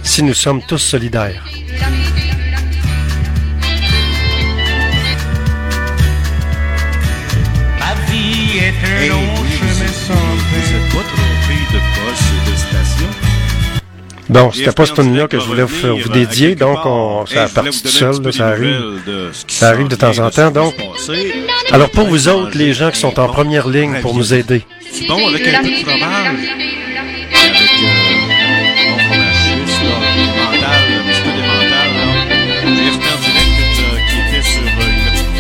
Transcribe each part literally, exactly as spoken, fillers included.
si nous sommes tous solidaires. Ma vie est un Hey, long oui, chemin vous sans vous êtes pas trompé de poste et de station? Bon, c'était pas ce tune-là que je voulais vous, vous dédier, donc on, ça a parti tout seul, là, ça arrive. Ça arrive de temps en temps, donc. Alors pour vous autres, les gens qui sont en première ligne pour nous aider. Bon, avec un peu de fromage. Avec euh, mon fromage suisse, là, mental, un petit peu d'émental, là. J'ai Expert Direct euh, qui était sur euh,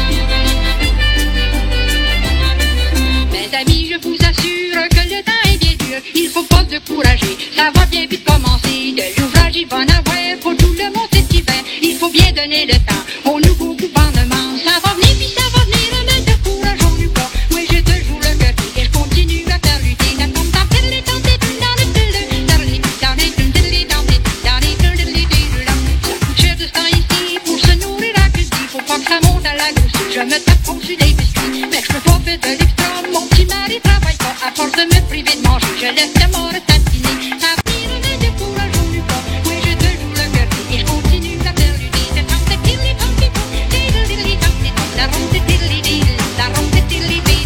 une... Mes amis, je vous assure que le temps est bien dur. Il faut pas se décourager, ça va bien vite commencer. De l'ouvrage, il va en avoir pour tout le monde cet hiver. Il faut bien donner le temps au nouveau gouvernement. Ça va venir, puis ça va venir, mais ne décourageons-nous pas. Moi, j'ai toujours le cœur et je continue à faire lutter. La tombe dans les temps, c'est tout dans le télé. Dans les dans les dans les dans les dans les dans les dans ça coûte cher de ce temps ici pour se nourrir à cuisiner. Faut pas que ça monte à la grosse. Je me tape au-dessus des biscuits, mais je peux pas faire de l'extra. Mon petit mari travaille pas à force de me priver de manger. Je laisse le mort tatiner. Ça va venir, ne décourageons-nous pas. Moi, j'ai toujours le cœur et je continue à faire lutter. C'est tant de tilly, tant de tout, tilly, tilly, tant de tout, la ronde de tilly, tilly, la ronde de tilly, tilly.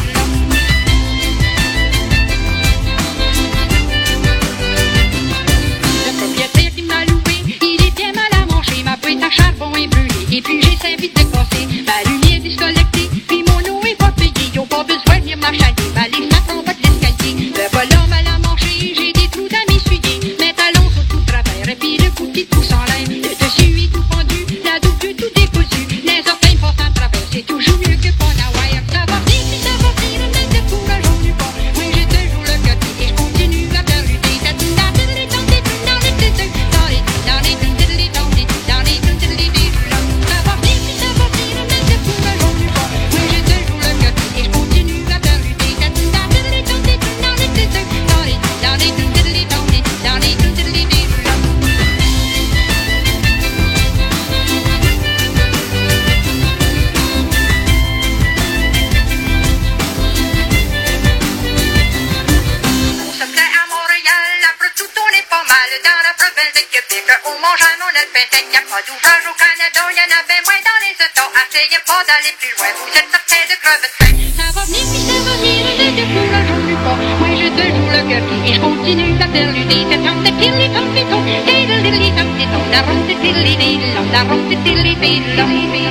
Le propriétaire qui m'a loué, il est bien mal à manger. Ma boîte à charbon est brûlée et puis j'ai cinq vitres de casser. Ma lumière disconnectée, puis mon eau est pas payée. Ils ont pas besoin de venir m'achaler, ma ligne m'attend pas de l'escalier. Le volant mal à manger, j'ai des trous dans m'essuyer. Mes talons sont tout travers et puis le coutil pousse en l'air. Le dessus est tout pendu, la double tout décousu. Les orteils passent à travers, c'est toujours mieux que pas d'avoir. Ça va venir, puis ça va venir, mais décourageons-nous pas. Moi j'ai toujours le cœur et je continue à faire lutter. Dans les dans les dans les dans les dans les dans les dans les dans les dans les dans les ça va venir, puis ça va venir, mais décourageons-nous pas. Moi j'ai toujours le cœur et je continue à faire lutter. Dans les dans les dans les dans les dans les dans les dans les dans les dans les On se plaît à Montréal, après tout on est pas mal. Dans la province de Québec, on mange un on a le pain. Y a pas d'ouvrage au Canada, y en a bien moins dans les États. Essayez pas d'aller plus loin, vous êtes certain de crever de faim. Ça va venir, puis ça va venir, ne décourageons-nous pas. Moi j'ai toujours le cœur et je continue à faire lutter. C'est tant de tilly, tant de tout, tilly, tilly, tant de tout, la ronde de tilly, tilly, la ronde de tilly, tilly.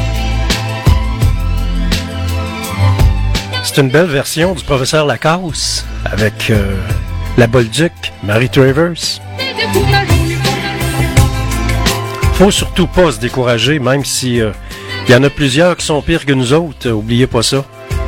C'est une belle version du professeur Lacasse avec euh, la Bolduc, Marie Travers. Faut surtout pas se décourager, même si il euh, y en a plusieurs qui sont pires que nous autres. Euh, oubliez pas ça.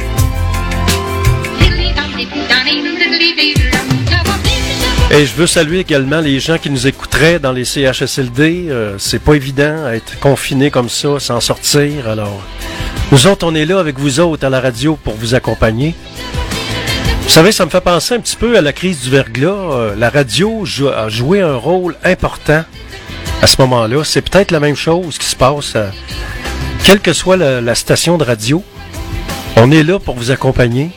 Et je veux saluer également les gens qui nous écouteraient dans les C H S L D. Euh, c'est pas évident être confiné comme ça, sans sortir. Alors, nous autres, on est là avec vous autres à la radio pour vous accompagner. Vous savez, ça me fait penser un petit peu à la crise du verglas. Euh, la radio jou- a joué un rôle important à ce moment-là. C'est peut-être la même chose qui se passe à quelle que soit la, la station de radio. On est là pour vous accompagner.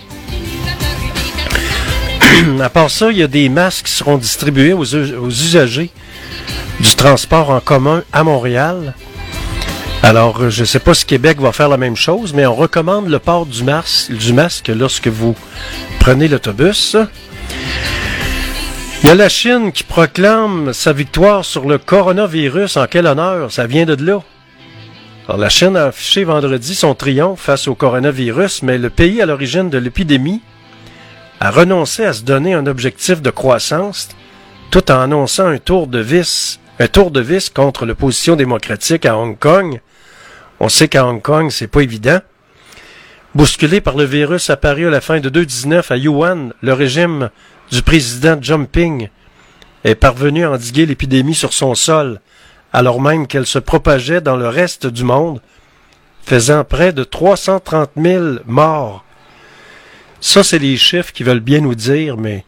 À part ça, il y a des masques qui seront distribués aux, aux usagers du transport en commun à Montréal. Alors, je ne sais pas si Québec va faire la même chose, mais on recommande le port du masque, du masque lorsque vous prenez l'autobus. Il y a la Chine qui proclame sa victoire sur le coronavirus. En quel honneur? Ça vient de là. Alors, la Chine a affiché vendredi son triomphe face au coronavirus, mais le pays à l'origine de l'épidémie a renoncé à se donner un objectif de croissance tout en annonçant un tour de vis, un tour de vis contre l'opposition démocratique à Hong Kong. On sait qu'à Hong Kong, c'est pas évident. Bousculé par le virus apparu à la fin de deux mille dix-neuf à Yuan, le régime du président Jinping est parvenu à endiguer l'épidémie sur son sol, alors même qu'elle se propageait dans le reste du monde, faisant près de trois cent trente mille morts. Ça, c'est les chiffres qui veulent bien nous dire, mais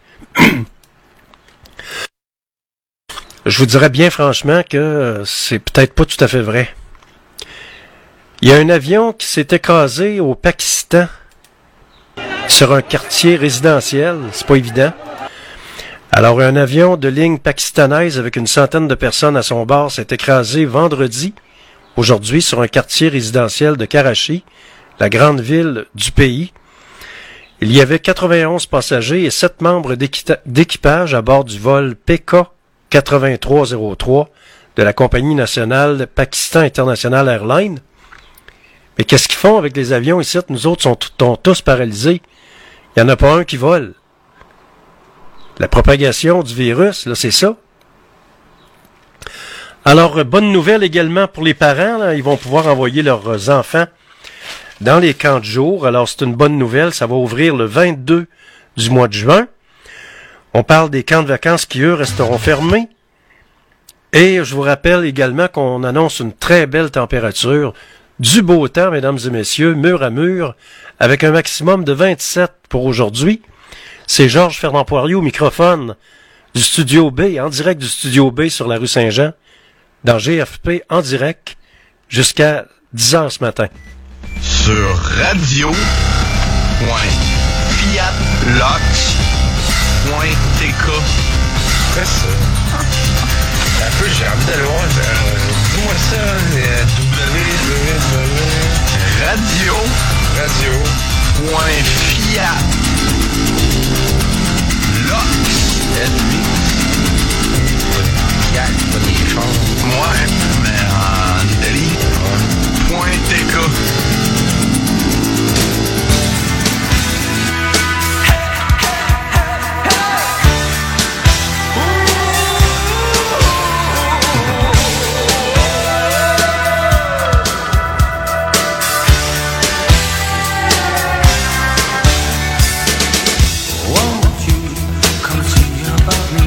je vous dirais bien franchement que c'est peut-être pas tout à fait vrai. Il y a un avion qui s'est écrasé au Pakistan sur un quartier résidentiel, c'est pas évident. Alors, un avion de ligne pakistanaise avec une centaine de personnes à son bord s'est écrasé vendredi, aujourd'hui, sur un quartier résidentiel de Karachi, la grande ville du pays. Il y avait quatre-vingt-onze passagers et sept membres d'équipage à bord du vol P K quatre-vingt-trois zéro trois de la compagnie nationale Pakistan International Airlines. Mais qu'est-ce qu'ils font avec les avions ici? Nous autres sont, sont tous paralysés. Il n'y en a pas un qui vole. La propagation du virus, là, c'est ça. Alors, bonne nouvelle également pour les parents. Là, ils vont pouvoir envoyer leurs enfants dans les camps de jour. Alors, c'est une bonne nouvelle. Ça va ouvrir le vingt-deux du mois de juin. On parle des camps de vacances qui, eux, resteront fermés. Et je vous rappelle également qu'on annonce une très belle température. Du beau temps, mesdames et messieurs, mur à mur, avec un maximum de vingt-sept pour aujourd'hui. C'est Georges Fernand Poirier au microphone du Studio B, en direct du Studio B sur la rue Saint-Jean, dans G F P en direct, jusqu'à dix heures ce matin. Sur radio point fiat lox point t k. Quoi ça? Un peu, j'ai envie d'aller voir. Euh, Dis-moi ça, euh, www. Radio. Radio. Point fiat. Lox. L-huit. Fiat, pas des chars. Ouais, mais en Italie. Point T K. Won't you come see about me?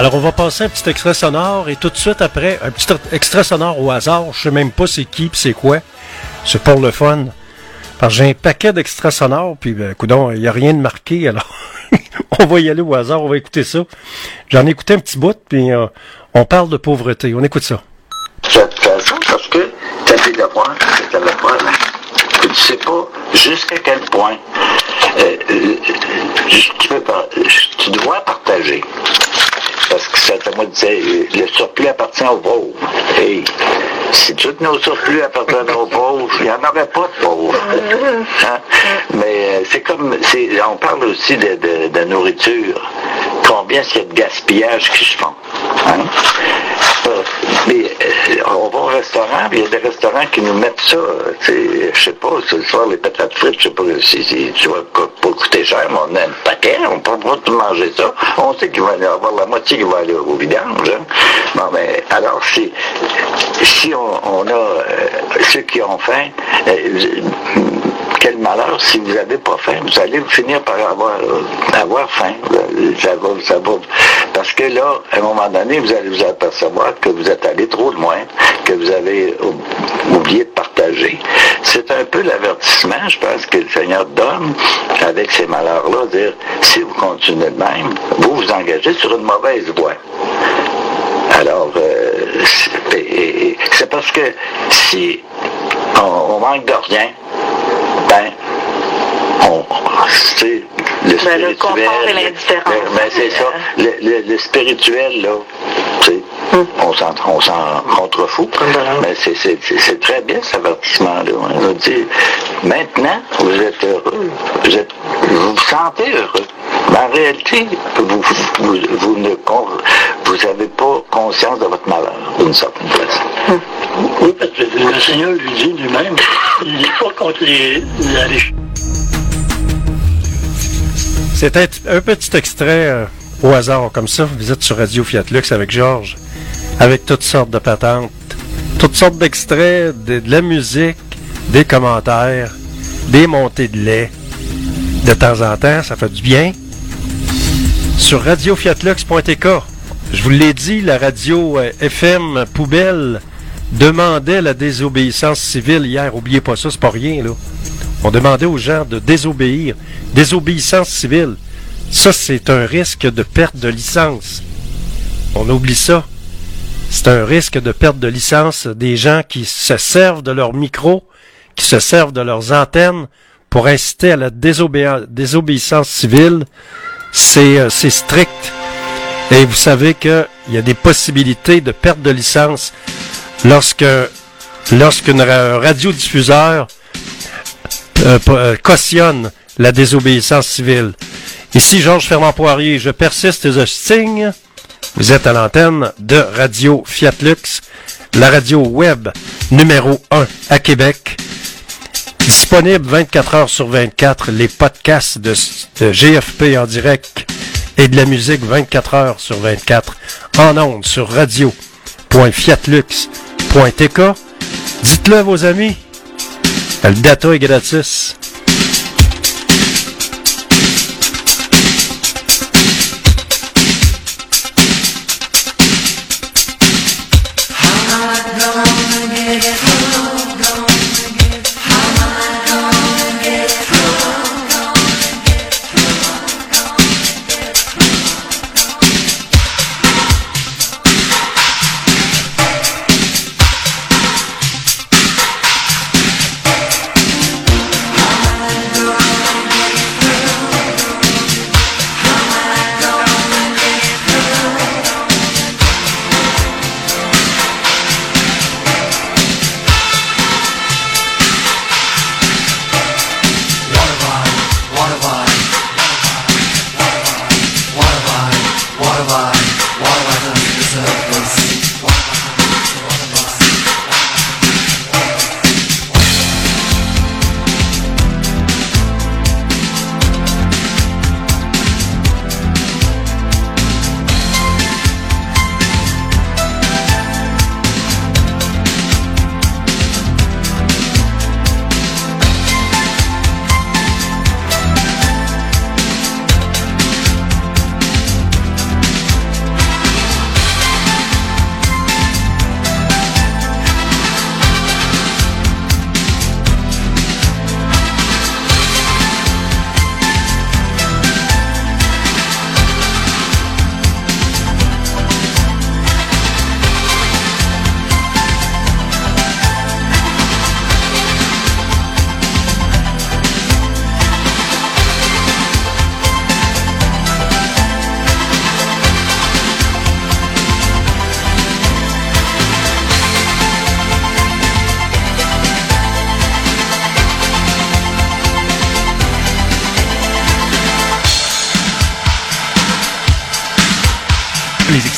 Alors, on va passer un petit extrait sonore et tout de suite après, un petit extrait sonore au hasard. Je sais même pas c'est qui pis c'est quoi. C'est pour le fun. Parce que j'ai un paquet d'extraits sonores, puis ben, coudonc, il n'y a rien de marqué, alors on va y aller au hasard, on va écouter ça. J'en ai écouté un petit bout, puis euh, on parle de pauvreté. On écoute ça. Cette façon, parce que tu as des devoirs, tu as des devoirs, que tu sais pas jusqu'à quel point euh, euh, tu, peux pas, tu dois partager. Parce que ça, moi, disait, le surplus appartient aux pauvres. Et si tous nos surplus appartenaient aux pauvres, il n'y en aurait pas de pauvres. Hein? Mais euh, c'est comme, c'est, on parle aussi de, de, de nourriture. Combien il y a de gaspillage qui se font. Hein? Mais euh, on va au restaurant, il y a des restaurants qui nous mettent ça, je sais pas, ce soir les patates frites, je sais pas si, si tu vas pas coûter cher, mais on a un paquet, on peut pas tout manger ça. On sait qu'il va y avoir la moitié qui va aller au vidange. Hein? Bon, mais alors si si on, on a euh, ceux qui ont faim, euh, quel malheur, si vous n'avez pas faim, vous allez finir par avoir, euh, avoir faim. Ça va, ça va. Parce que là, à un moment donné, vous allez vous apercevoir que vous êtes allé trop loin, que vous avez oublié de partager. C'est un peu l'avertissement, je pense, que le Seigneur donne avec ces malheurs-là, dire, si vous continuez de même, vous vous engagez sur une mauvaise voie. Alors, euh, c'est, c'est parce que si on, on manque de rien, ben, on, c'est le spirituel. Ben, le confort et l'indifférence. Ben, ben c'est ça. Le, le, le spirituel, là, tu sais, hum. on s'en, on s'en contrefout. Mais c'est, c'est, c'est, c'est très bien, cet avertissement-là. On nous dit, maintenant, vous êtes heureux. Vous êtes, vous vous sentez heureux. Mais en réalité, vous, vous, vous ne vous avez pas conscience de votre malheur, d'une certaine façon. Hum. Oui, parce que le Seigneur lui dit lui-même, il n'est pas contre les, les... C'est un, un petit extrait euh, au hasard, comme ça. Vous êtes sur Radio Fiat Lux avec Georges, avec toutes sortes de patentes, toutes sortes d'extraits, de, de la musique, des commentaires, des montées de lait. De temps en temps, ça fait du bien. Sur radio fiat lux point t k, je vous l'ai dit, la radio euh, F M poubelle demandait la désobéissance civile hier. Oubliez pas ça, c'est pas rien, là. On demandait aux gens de désobéir. Désobéissance civile. Ça, c'est un risque de perte de licence. On oublie ça. C'est un risque de perte de licence des gens qui se servent de leur micro, qui se servent de leurs antennes pour inciter à la désobé- désobéissance civile. C'est, euh, c'est strict. Et vous savez qu'il y a des possibilités de perte de licence lorsque lorsqu'un radiodiffuseur euh, euh, cautionne la désobéissance civile. Ici, Georges Fernand-Poirier, je persiste et je signe. Vous êtes à l'antenne de Radio Fiat Lux, la radio web numéro un à Québec. Disponible vingt-quatre heures sur vingt-quatre, les podcasts de, de G F P en direct et de la musique vingt-quatre heures sur vingt-quatre en ondes sur radio point fiat lux point t k. Dites-le à vos amis. Le data est gratis.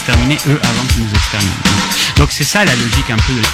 exterminer, eux, avant qu'ils nous exterminent. Donc c'est ça la logique un peu de...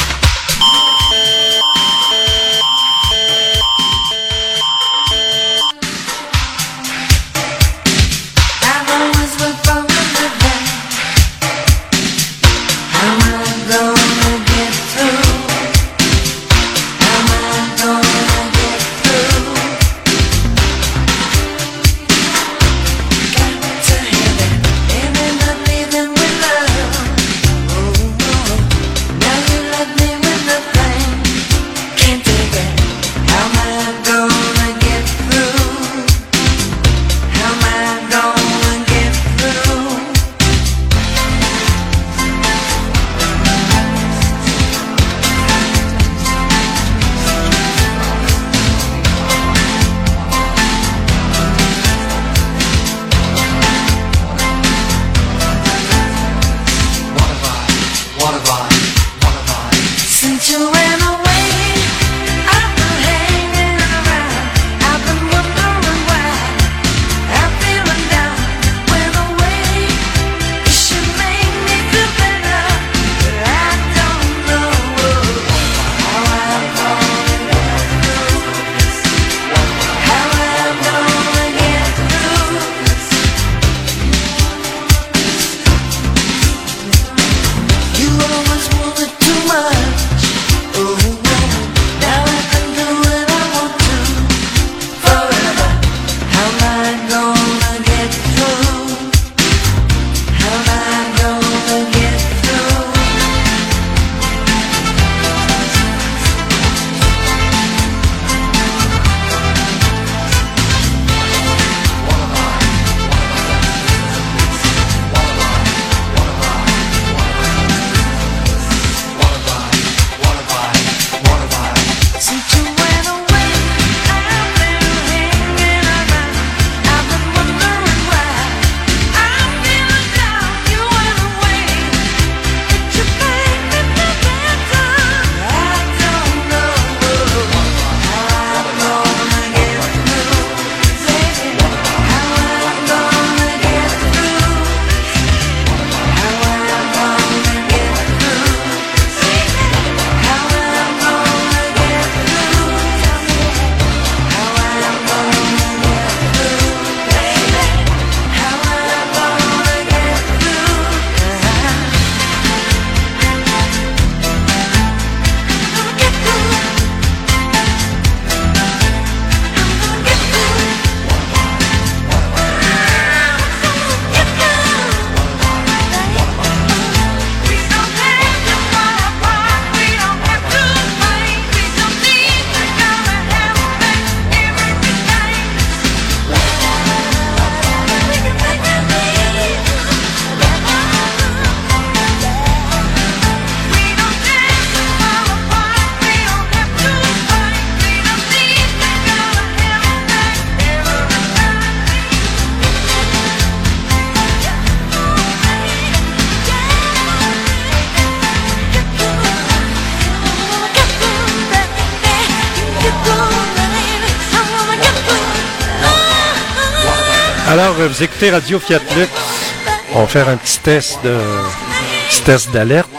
Alors, vous écoutez Radio Fiat Lux. On va faire un petit test de petit test d'alerte.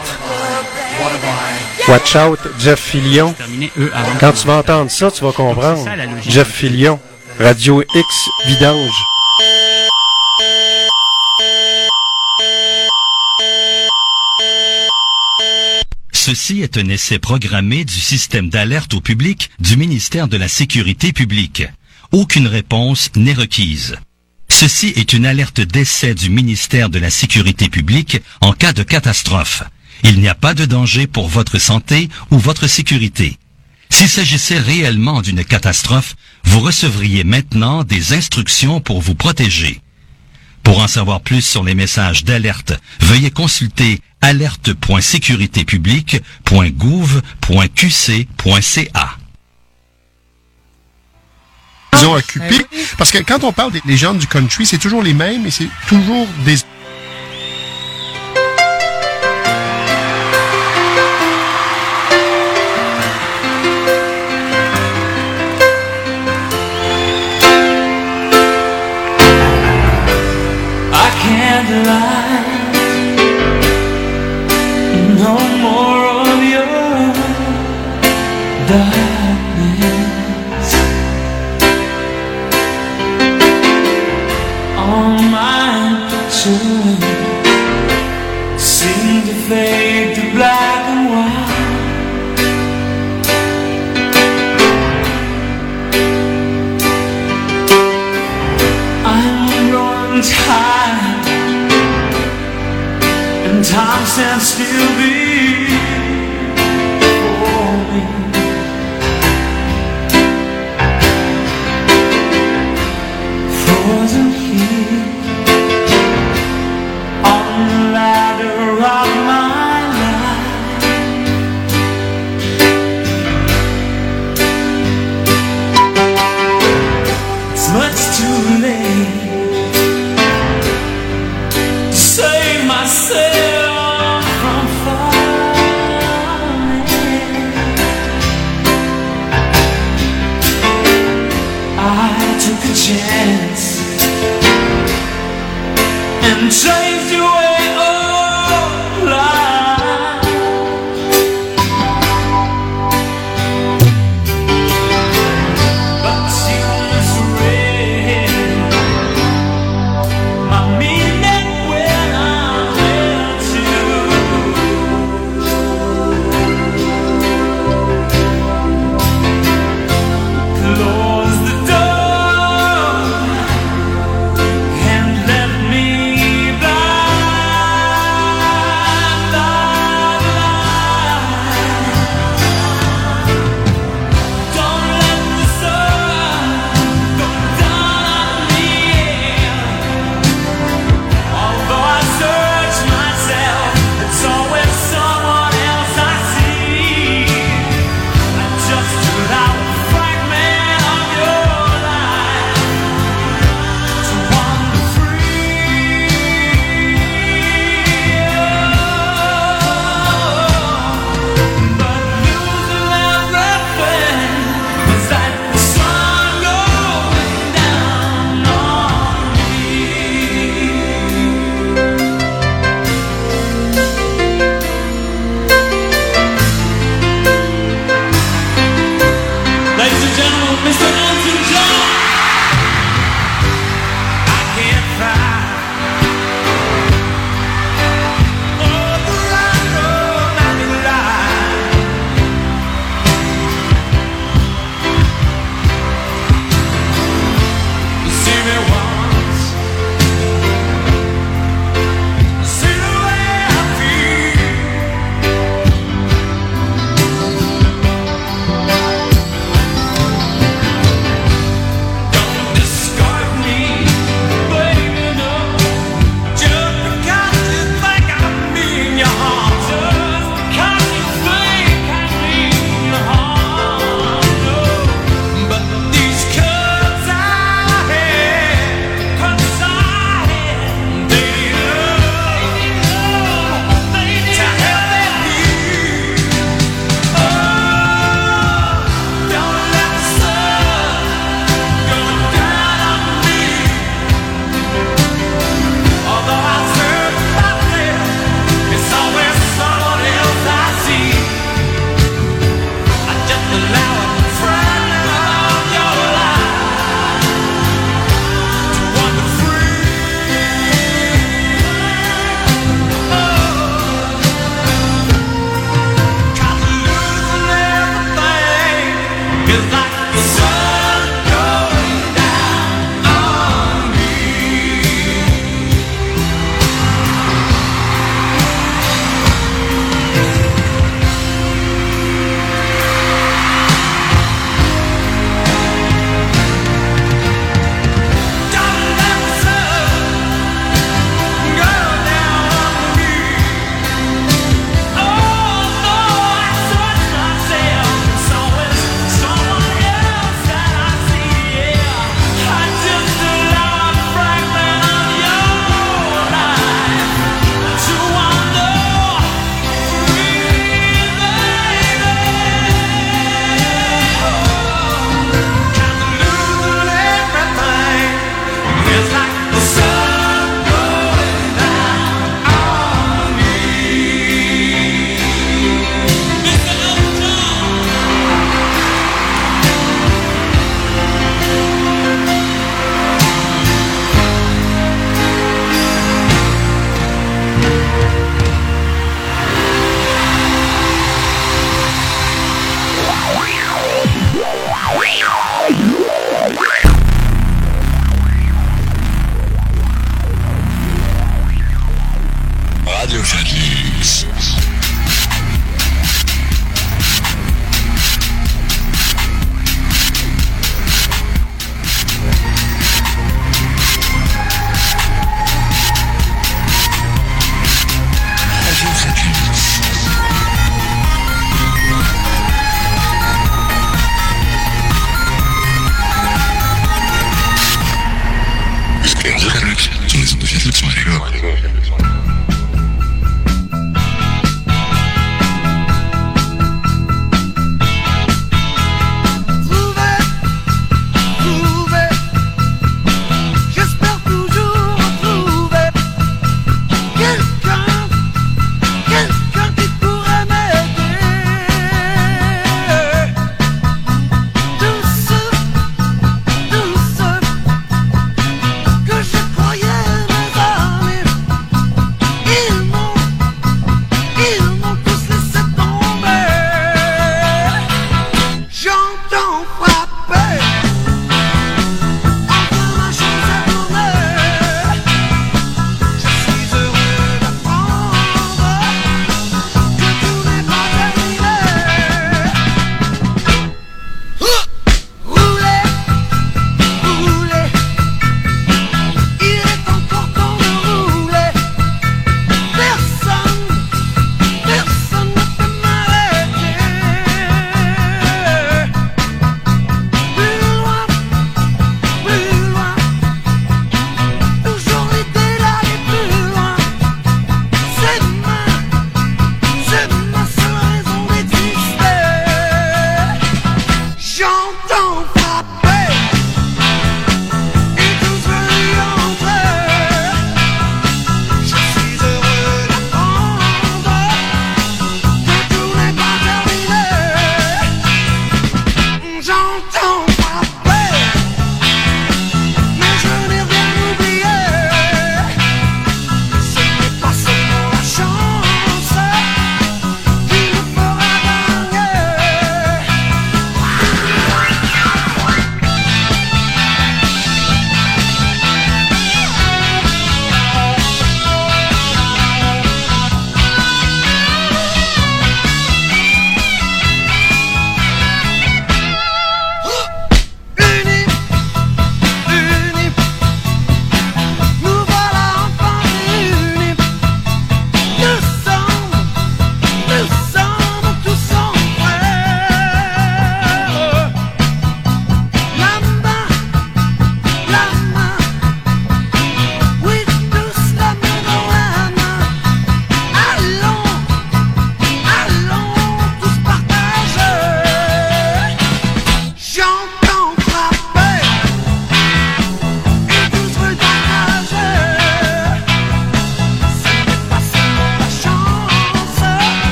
Watch out, Jeff Fillion. Quand tu vas entendre ça, tu vas comprendre. Jeff Fillion, Radio X Vidange. Ceci est un essai programmé du système d'alerte au public du ministère de la Sécurité publique. Aucune réponse n'est requise. Ceci est une alerte d'essai du ministère de la Sécurité publique en cas de catastrophe. Il n'y a pas de danger pour votre santé ou votre sécurité. S'il s'agissait réellement d'une catastrophe, vous recevriez maintenant des instructions pour vous protéger. Pour en savoir plus sur les messages d'alerte, veuillez consulter alerte point sécurité publique point gouv point q c point c a. Ils ont occupé, parce que quand on parle des légendes du country, c'est toujours les mêmes et c'est toujours des... I can't lie. no more of your darkness. All my pictures seem to fade to black and white. I'm growing tired, and time stands still before me. Frozen here on the ladder of my life. It's much too late to save myself from fire.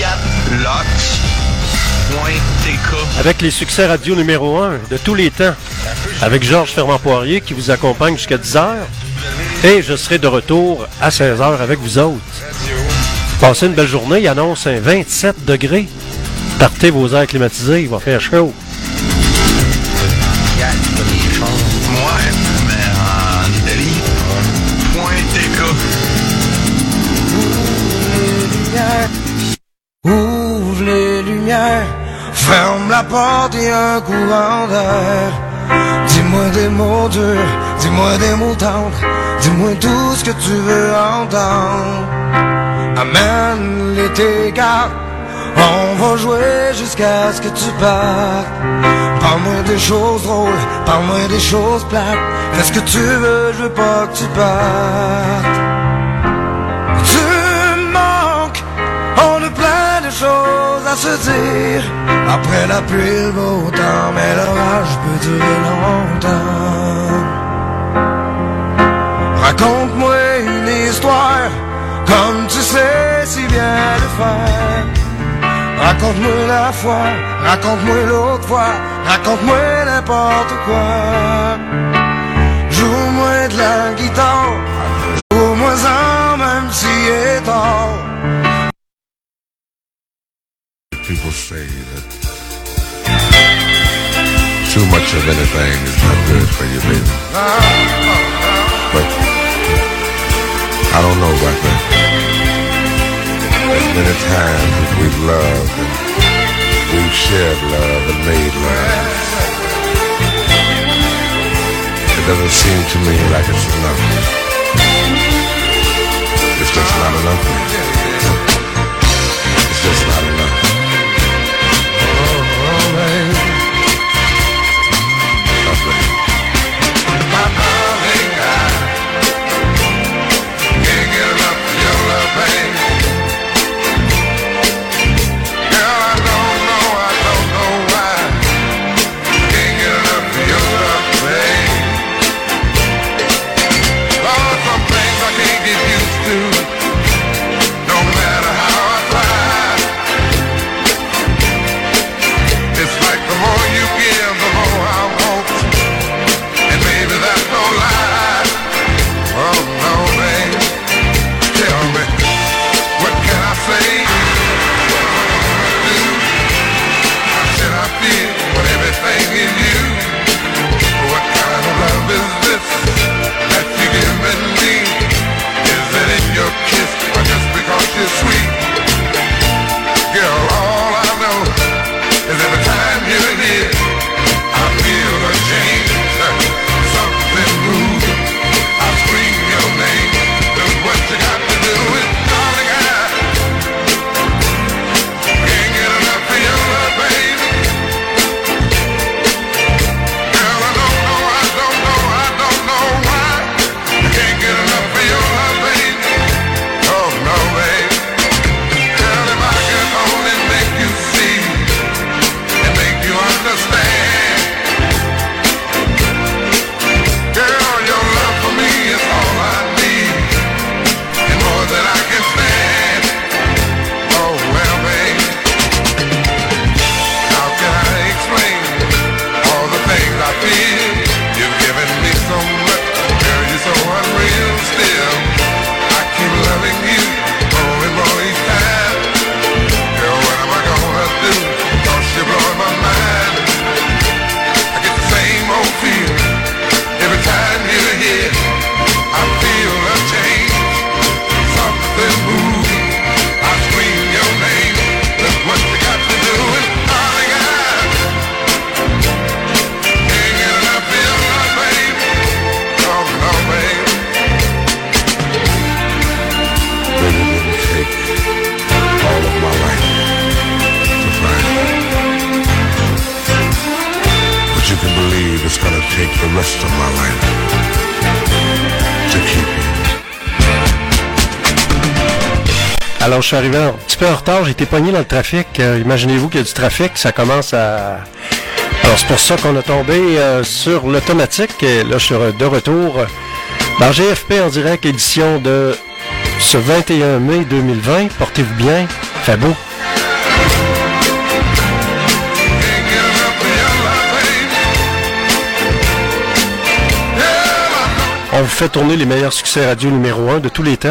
Avec les succès radio numéro un de tous les temps, avec Georges Fermant-Poirier qui vous accompagne jusqu'à dix heures. Et je serai de retour à seize heures avec vous autres. Passez une belle journée, il annonce un vingt-sept degrés. Partez vos airs climatisés, il va faire chaud. Moi, mais en Italie, point Ouvre les lumières, ferme la porte et un courant d'air. Dis-moi des mots durs, dis-moi des mots tendres, dis-moi tout ce que tu veux entendre. Amène les tes cartes, on va jouer jusqu'à ce que tu partes. Parle-moi des choses drôles, parle-moi des choses plates. Fais ce que tu veux, je veux pas que tu partes. Tu me manques, on a plein de choses à se dire. Après la pluie, le beau temps, mais l'orage peut durer longtemps. Raconte-moi une histoire, comme tu sais si bien le faire. Raconte-moi la fois, raconte-moi l'autre fois, raconte-moi n'importe quoi. Joue-moi de la guitare, joue-moi-en même si est tard. People say that too much of anything is not good for you, baby. But I don't know about that. As many times as we've loved and we've shared love and made love, it doesn't seem to me like it's enough. It's just not enough. It's just not enough. Alors, je suis arrivé un petit peu en retard, j'ai été pogné dans le trafic. Euh, imaginez-vous qu'il y a du trafic, ça commence à... Alors, c'est pour ça qu'on a tombé euh, sur l'automatique. Et là, je suis de retour dans G F P en direct, édition de ce vingt et un mai deux mille vingt. Portez-vous bien, fait beau. On vous fait tourner les meilleurs succès radio numéro un de tous les temps.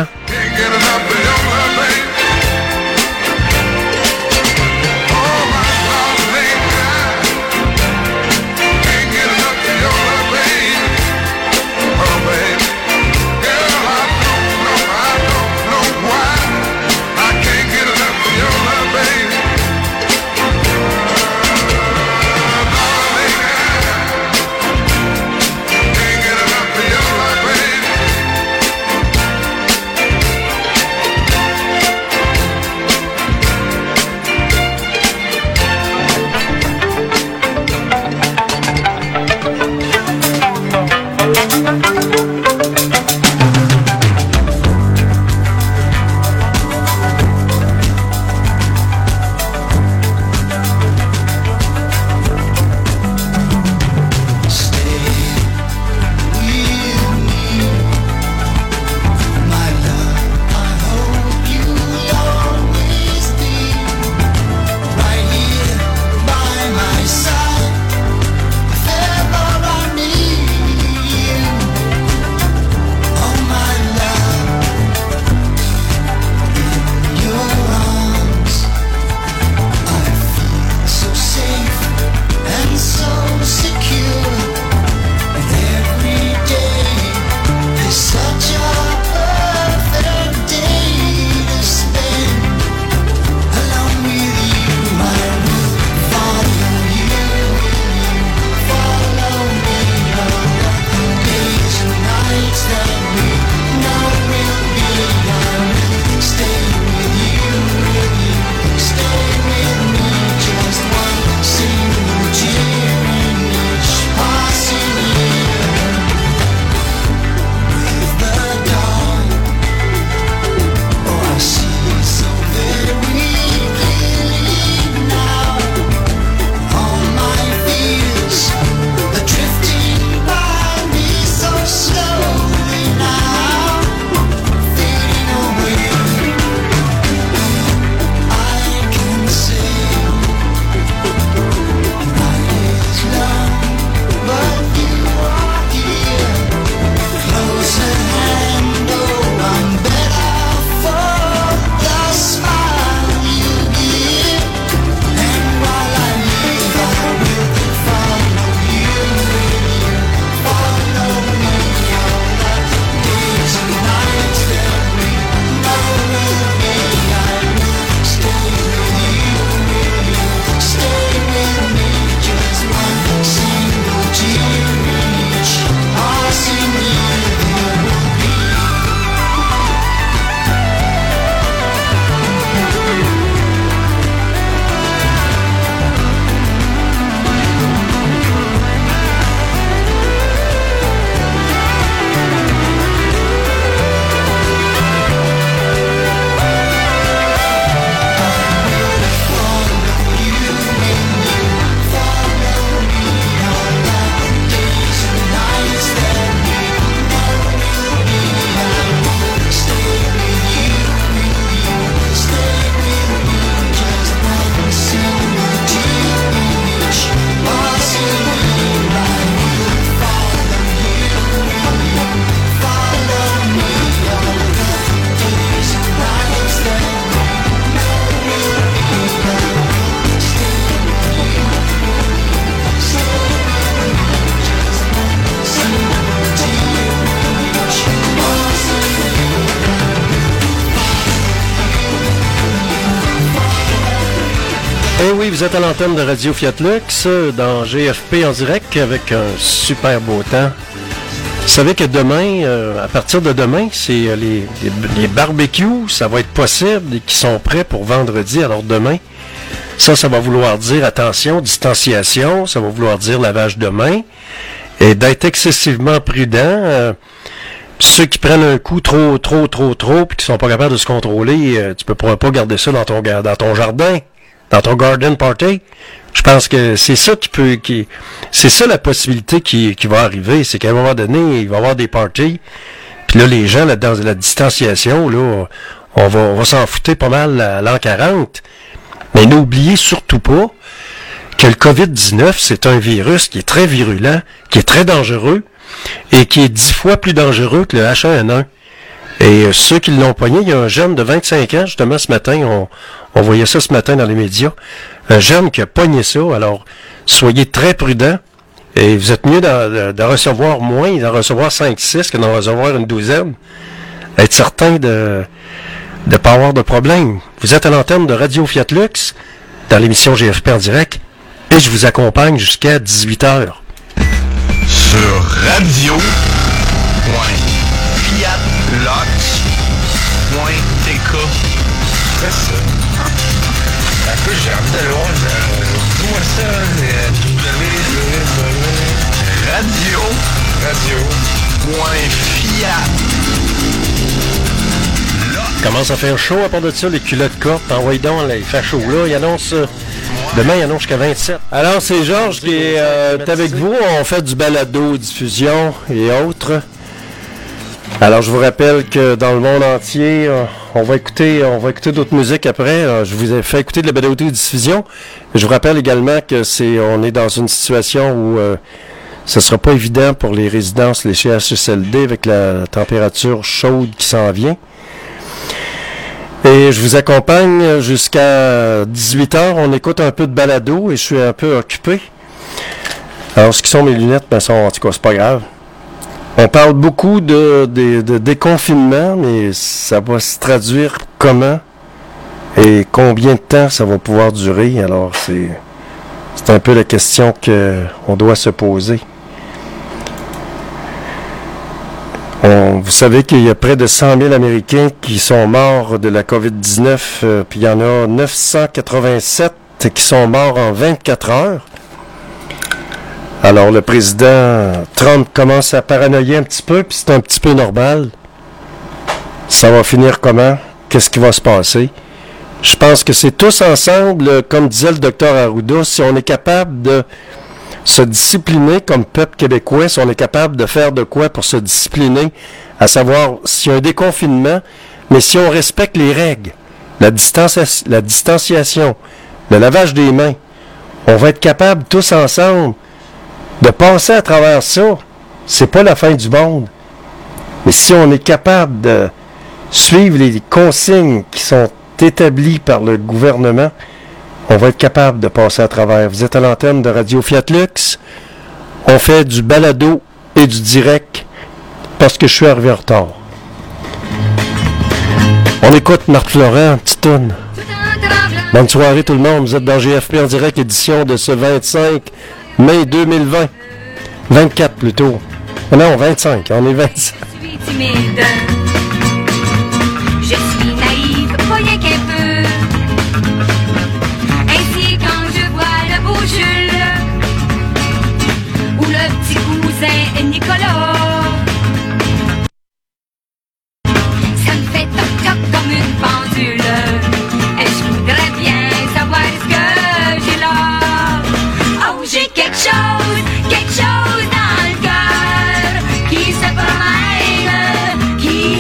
Eh oui, vous êtes à l'antenne de Radio Fiat Lux, dans G F P en direct, avec un super beau temps. Vous savez que demain, euh, à partir de demain, c'est euh, les, les, les barbecues, ça va être possible et qui sont prêts pour vendredi. Alors demain, ça, ça va vouloir dire, attention, distanciation, ça va vouloir dire lavage de mains et d'être excessivement prudent. Euh, ceux qui prennent un coup trop, trop, trop, trop, puis qui sont pas capables de se contrôler, euh, tu peux pas garder ça dans ton, dans ton jardin. Dans ton garden party, je pense que c'est ça qui peut, qui, c'est ça la possibilité qui, qui va arriver, c'est qu'à un moment donné, il va y avoir des parties, puis là, les gens, là, dans la distanciation, là, on va, on va s'en foutre pas mal à l'an quarante, mais n'oubliez surtout pas que le covid dix-neuf, c'est un virus qui est très virulent, qui est très dangereux, et qui est dix fois plus dangereux que le H un N un. Et euh, ceux qui l'ont pogné, il y a un jeune de vingt-cinq ans, justement, ce matin, on, on voyait ça ce matin dans les médias, un jeune qui a pogné ça. Alors, soyez très prudents, et vous êtes mieux d'en, de, de recevoir moins, d'en recevoir cinq six que d'en recevoir une douzaine. Être certain de ne pas avoir de problème. Vous êtes à l'antenne de Radio Fiat Lux, dans l'émission G F P en direct, et je vous accompagne jusqu'à dix-huit heures. Sur radio point fiat lux point t k. C'est ça. Un peu, j'ai envie d'aller voir, euh, dis-moi ça, euh, www. Radio. Radio. Point fiat. Commence à faire chaud à part de ça, les culottes courtes. Envoyez donc, là, il fait chaud là. Il annonce, euh, demain, il annonce jusqu'à vingt-sept. Alors, c'est Georges qui est euh, avec vous. On fait du balado, diffusion et autres. Alors, je vous rappelle que dans le monde entier, euh, on va écouter on va écouter d'autres musiques après. Euh, je vous ai fait écouter de la balado diffusion. Je vous rappelle également que c'est on est dans une situation où euh, ce sera pas évident pour les résidences, les C H S L D, avec la température chaude qui s'en vient. Et je vous accompagne jusqu'à dix-huit heures. On écoute un peu de balado et je suis un peu occupé. Alors, ce qui sont mes lunettes, ben, sont, en tout cas, c'est pas grave. On parle beaucoup de, de, de déconfinement, mais ça va se traduire comment et combien de temps ça va pouvoir durer. Alors, c'est, c'est un peu la question qu'on doit se poser. On, vous savez qu'il y a près de cent mille Américains qui sont morts de la covid dix-neuf, euh, puis il y en a neuf cent quatre-vingt-sept qui sont morts en vingt-quatre heures. Alors le président Trump commence à paranoïer un petit peu, puis c'est un petit peu normal. Ça va finir comment? Qu'est-ce qui va se passer? Je pense que c'est tous ensemble, comme disait le docteur Arruda, si on est capable de se discipliner comme peuple québécois, si on est capable de faire de quoi pour se discipliner, à savoir s'il y a un déconfinement, mais si on respecte les règles, la, distanci- la distanciation, le lavage des mains, on va être capable tous ensemble de passer à travers ça. C'est pas la fin du monde. Mais si on est capable de suivre les consignes qui sont établies par le gouvernement, on va être capable de passer à travers. Vous êtes à l'antenne de Radio Fiat Lux. On fait du balado et du direct parce que je suis arrivé en retard. On écoute Marc Florent, un petit toune. Bonne soirée tout le monde. Vous êtes dans G F P en direct, édition de ce vingt-cinq mai deux mille vingt. vingt-quatre plutôt. Non, vingt-cinq. On est vingt-cinq. Je suis timide. Je suis naïve, voyez qu'un peu. Ainsi quand je vois le beau Jules ou le petit cousin Nicolas, ça me fait toc-toc comme une pendule. Et je voudrais bien savoir ce que j'ai là. Oh, j'ai quelque chose, quelque chose dans le cœur qui se promène, qui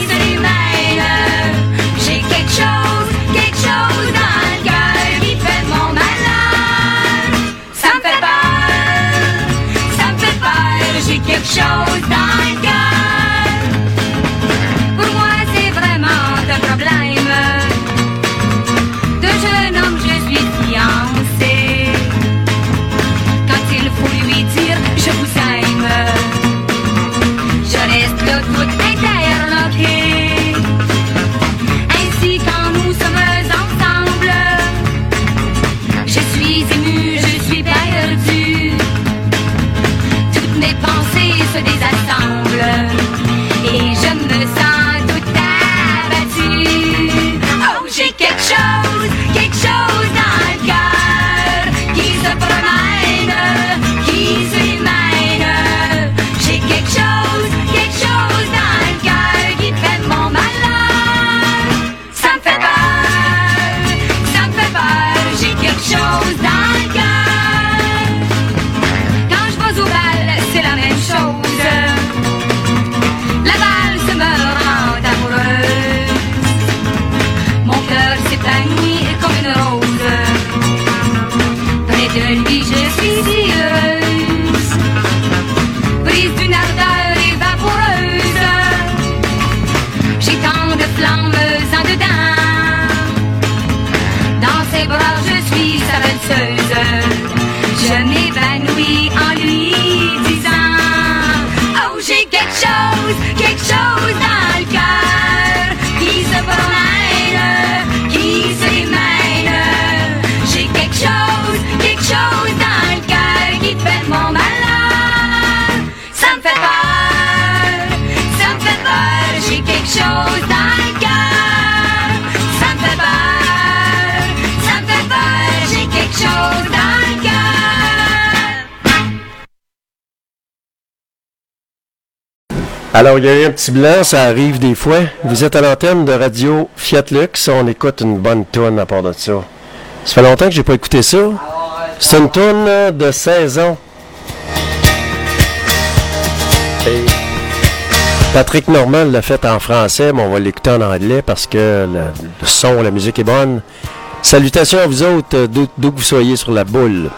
ses bras, je suis sa valseuse. Je m'évanouis en lui disant: oh, j'ai quelque chose, quelque chose dans le cœur qui se promène, qui se démène. J'ai quelque chose, quelque chose dans le cœur qui fait mon malheur. Ça me fait peur, ça me fait peur. J'ai quelque chose dans le cœur. Ça me fait peur, ça me fait peur. J'ai quelque chose dans le cœur. Alors, il y a eu un petit blanc, ça arrive des fois. Vous êtes à l'antenne de Radio Fiat Lux, on écoute une bonne toune à part de ça. Ça fait longtemps que j'ai pas écouté ça. C'est une toune de saison. Et Patrick Normand l'a fait en français, mais on va l'écouter en anglais parce que le, le son, la musique est bonne. Salutations à vous autres, d'où, d'où que vous soyez sur la boule.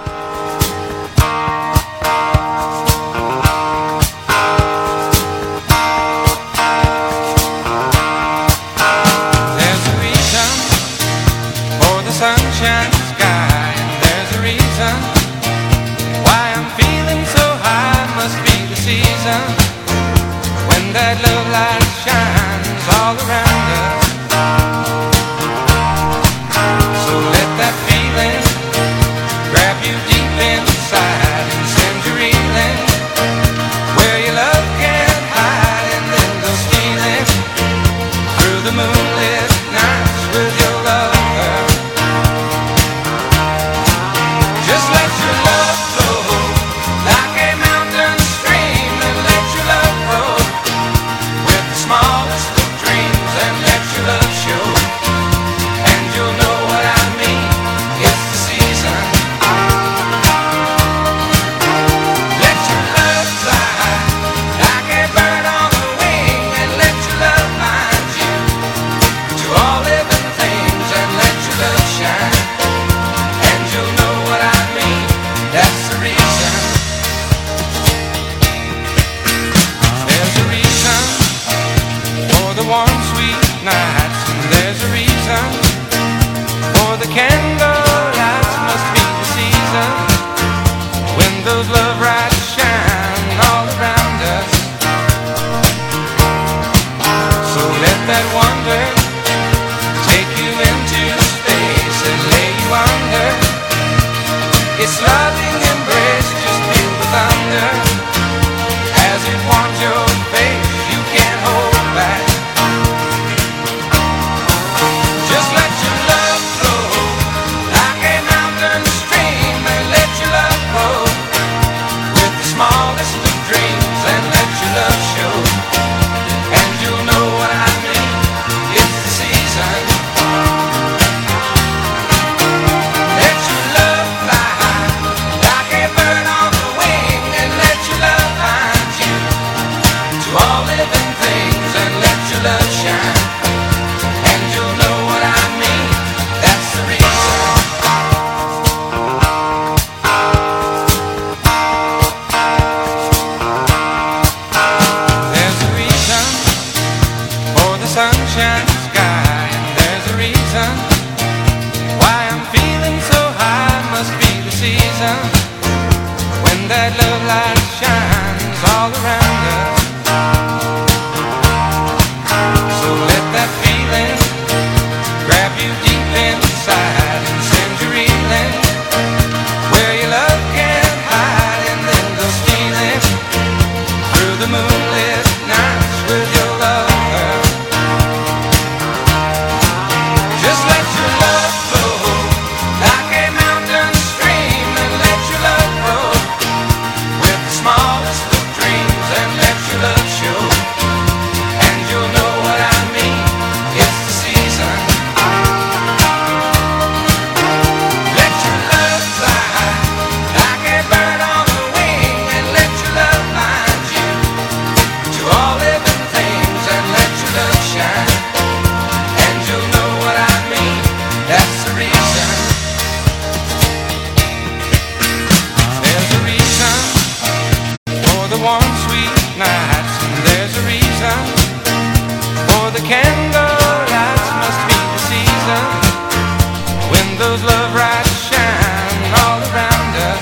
love right shine all around us.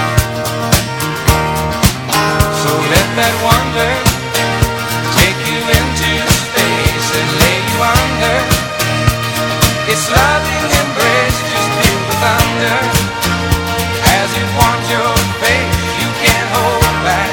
So let that wonder take you into space and lay you under. Its loving embrace just feel the thunder. As it wants your face, you can't hold back.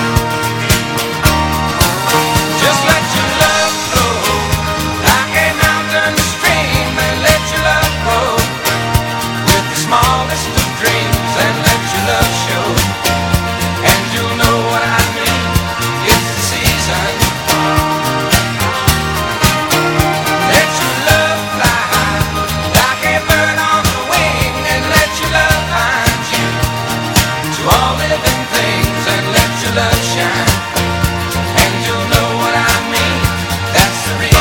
Just let your love flow like a mountain stream, and let your love grow with the smallest of dreams, and let your love show. And you'll know what I mean, it's the season. Let your love fly like a bird on the wing, and let your love find you to all living things, and let your love shine. And you'll know what I mean, that's the reason.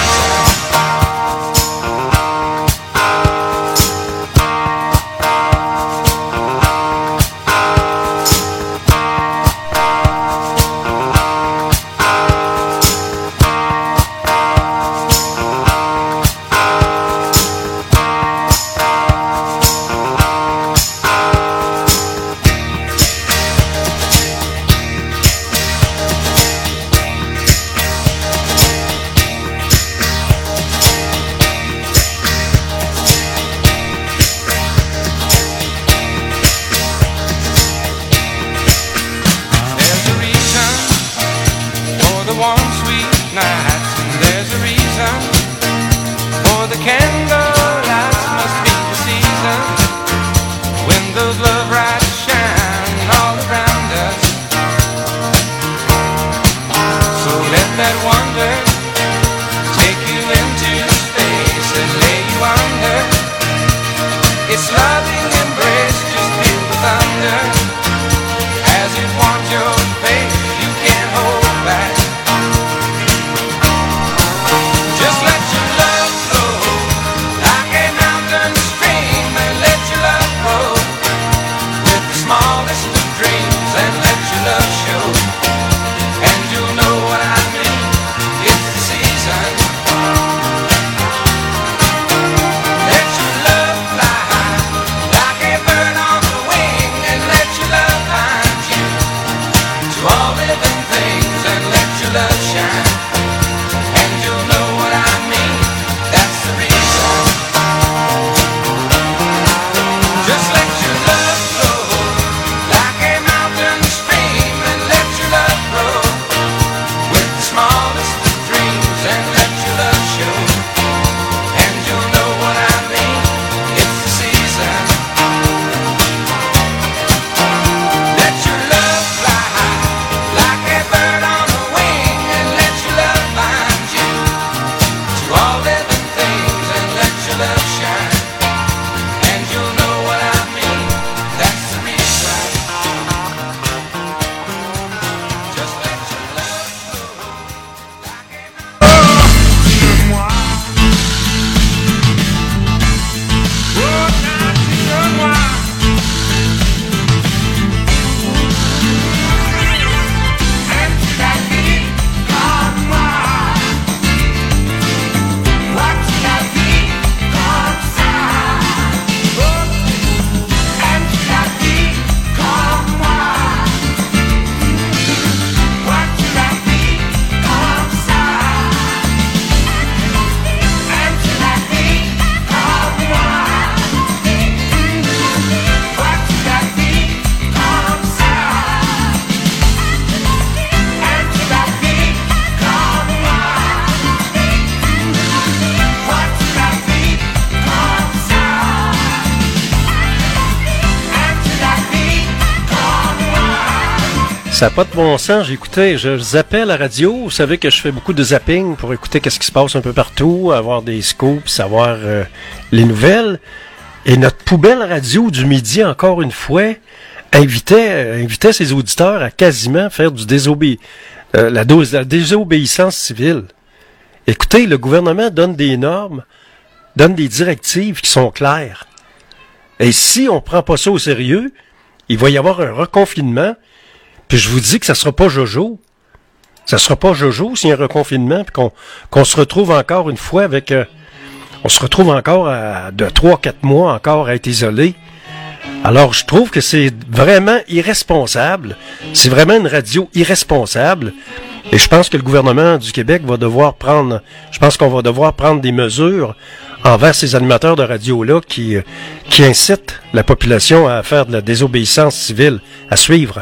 There's a reason for the warm, sweet nights, and there's a reason for the candlelights. Must be the season when those love lights shine all around us. So let that wonder take you into space and lay you under. Its loving embrace, just feel the thunder. As it wants your face, you can't hold back. Just let your love flow like a mountain stream, and let your love grow with the smallest of dreams, and let your love show. And you'll know what I mean, it's the season. Let your love fly like a bird on the wing, and let your love find you to all living things, and let your love shine. And you'll know what I mean, that's the reason. Just let your love flow like a mountain stream, and let your love grow with the smallest of dreams, and let your love show. And you'll know what I mean, it's the season. Let your love fly like a bird on the wing, and let your love find you to all living things, and let your love shine. And you'll know what I mean, that's the reason. Just let your love flow like a moi. Oh, moi. Aime-tu la vie comme moi? Vois-tu la vie comme ça? Oh, aimes-tu la vie comme moi? Vois-tu la vie comme ça? Aimes-tu la vie comme moi? Vois-tu la vie comme ça? Aimes-tu la vie comme moi? Vois-tu la vie comme ça? Aimes-tu la vie comme moi? Ça n'a pas de bon sens, j'écoutais, je zappais la radio, vous savez que je fais beaucoup de zapping pour écouter qu'est-ce qui se passe un peu partout, avoir des scoops, savoir euh, les nouvelles. Et notre poubelle radio du midi, encore une fois, invitait, euh, invitait ses auditeurs à quasiment faire du désobé... euh, la, dose, la désobéissance civile. Écoutez, le gouvernement donne des normes, donne des directives qui sont claires. Et si on prend pas ça au sérieux, il va y avoir un reconfinement. Puis je vous dis que ça sera pas Jojo. Ça sera pas Jojo s'il y a un reconfinement, puis qu'on qu'on se retrouve encore une fois avec... Euh, on se retrouve encore à, de trois à quatre mois encore à être isolé. Alors, je trouve que c'est vraiment irresponsable. C'est vraiment une radio irresponsable. Et je pense que le gouvernement du Québec va devoir prendre, je pense qu'on va devoir prendre des mesures envers ces animateurs de radio-là qui, qui incitent la population à faire de la désobéissance civile, à suivre.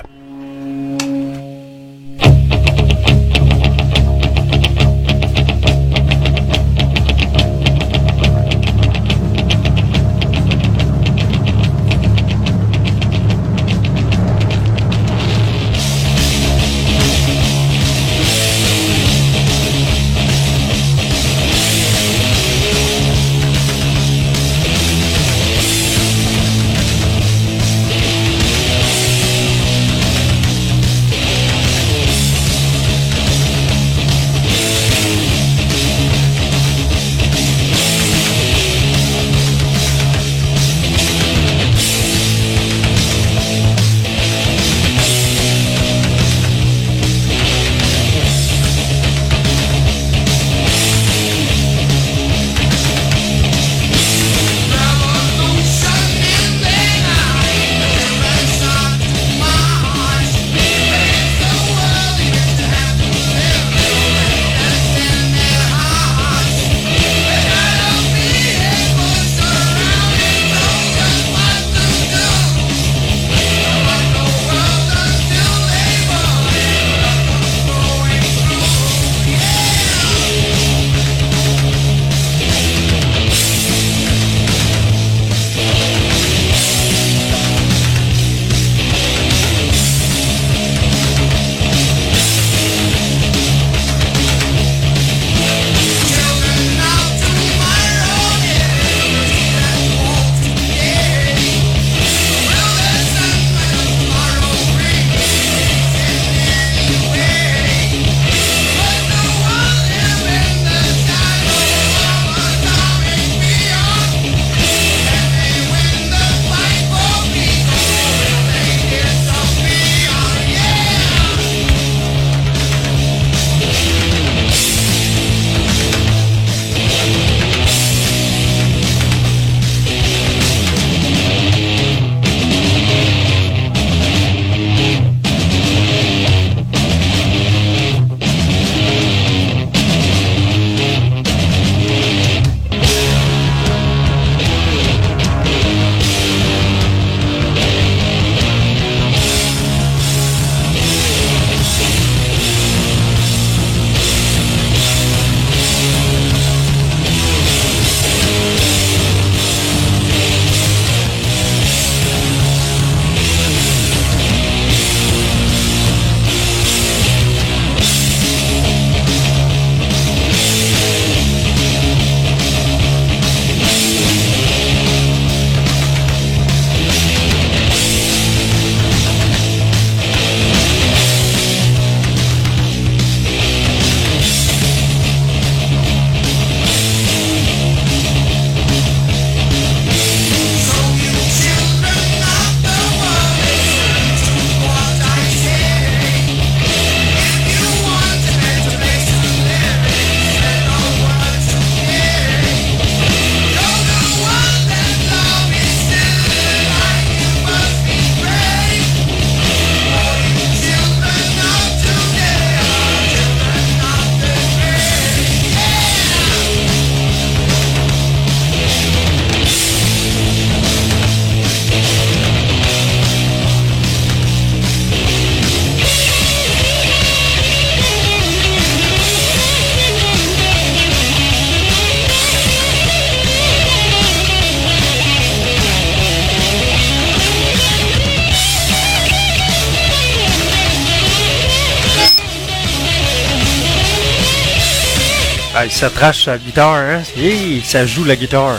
Ah, ça trash la guitare, hein? Hey, ça joue la guitare.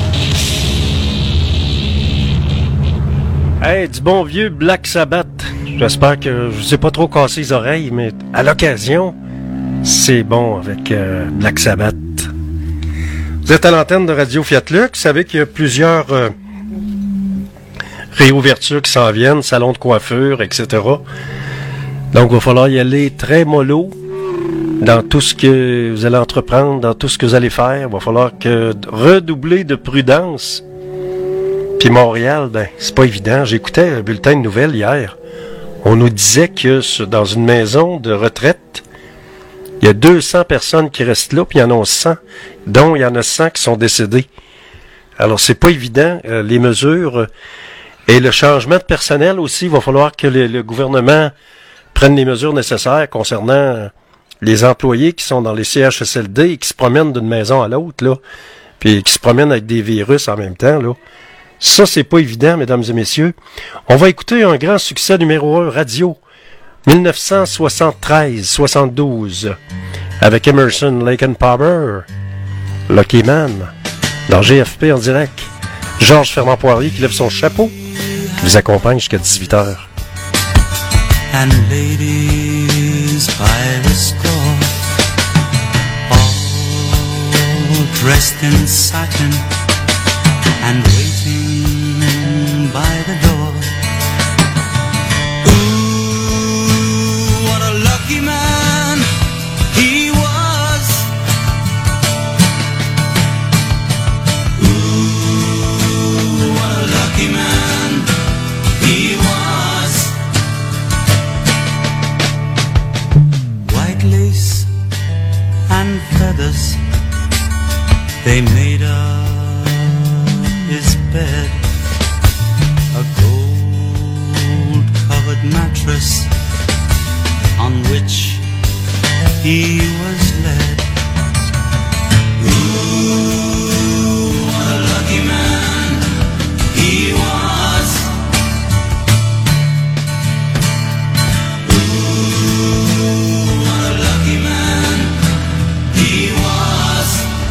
Hey, du bon vieux Black Sabbath. J'espère que je ne sais pas trop casser les oreilles, mais à l'occasion, c'est bon avec euh, Black Sabbath. Vous êtes à l'antenne de Radio Fiat Lux. Vous savez qu'il y a plusieurs euh, réouvertures qui s'en viennent, salons de coiffure, et cetera. Donc, il va falloir y aller très mollo dans tout ce que vous allez entreprendre, dans tout ce que vous allez faire. Il va falloir que redoubler de prudence. Puis Montréal, ben, c'est pas évident. J'écoutais un bulletin de nouvelles hier. On nous disait que dans une maison de retraite, il y a deux cents personnes qui restent là, puis il y en a cent, dont il y en a cent qui sont décédés. Alors, c'est pas évident, euh, les mesures euh, et le changement de personnel aussi. Il va falloir que le, le gouvernement prenne les mesures nécessaires concernant euh, les employés qui sont dans les C H S L D et qui se promènent d'une maison à l'autre, là, puis qui se promènent avec des virus en même temps, là. Ça, c'est pas évident, mesdames et messieurs. On va écouter un grand succès numéro un radio. dix-neuf cent soixante-treize soixante-douze, avec Emerson, Lake and Palmer, Lucky Man, dans G F P en direct. Georges Fernand-Poirier qui lève son chapeau, qui vous accompagne jusqu'à dix-huit heures. And ladies by the score, all dressed in satin and waiting by the door. Lucky man he was. Ooh, what a lucky man he was. White lace and feathers, they made up his bed. A gold covered mattress on which he was led. Ooh, what a lucky man he was. Ooh, what a lucky man he was.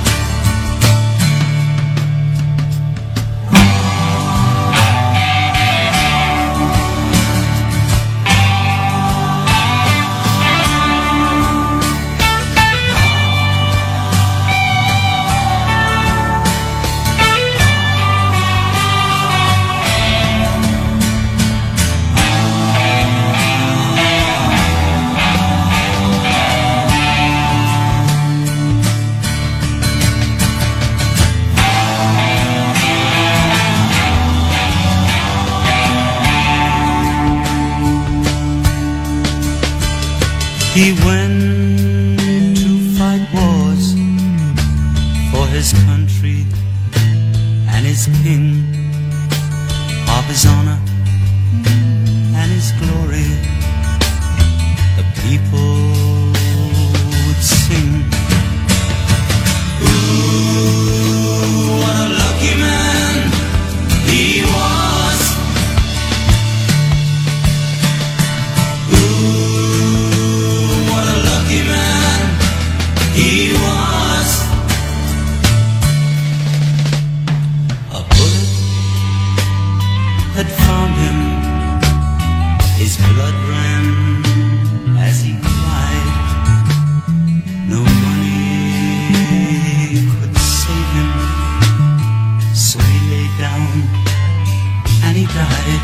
He went to fight wars for his country and his king, of his honor and his glory. The people would sing. Ooh, what a lucky man he was. Ooh, what a lucky man he was. A bullet had found him. His blood ran as he cried. No money could save him, so he lay down and he died.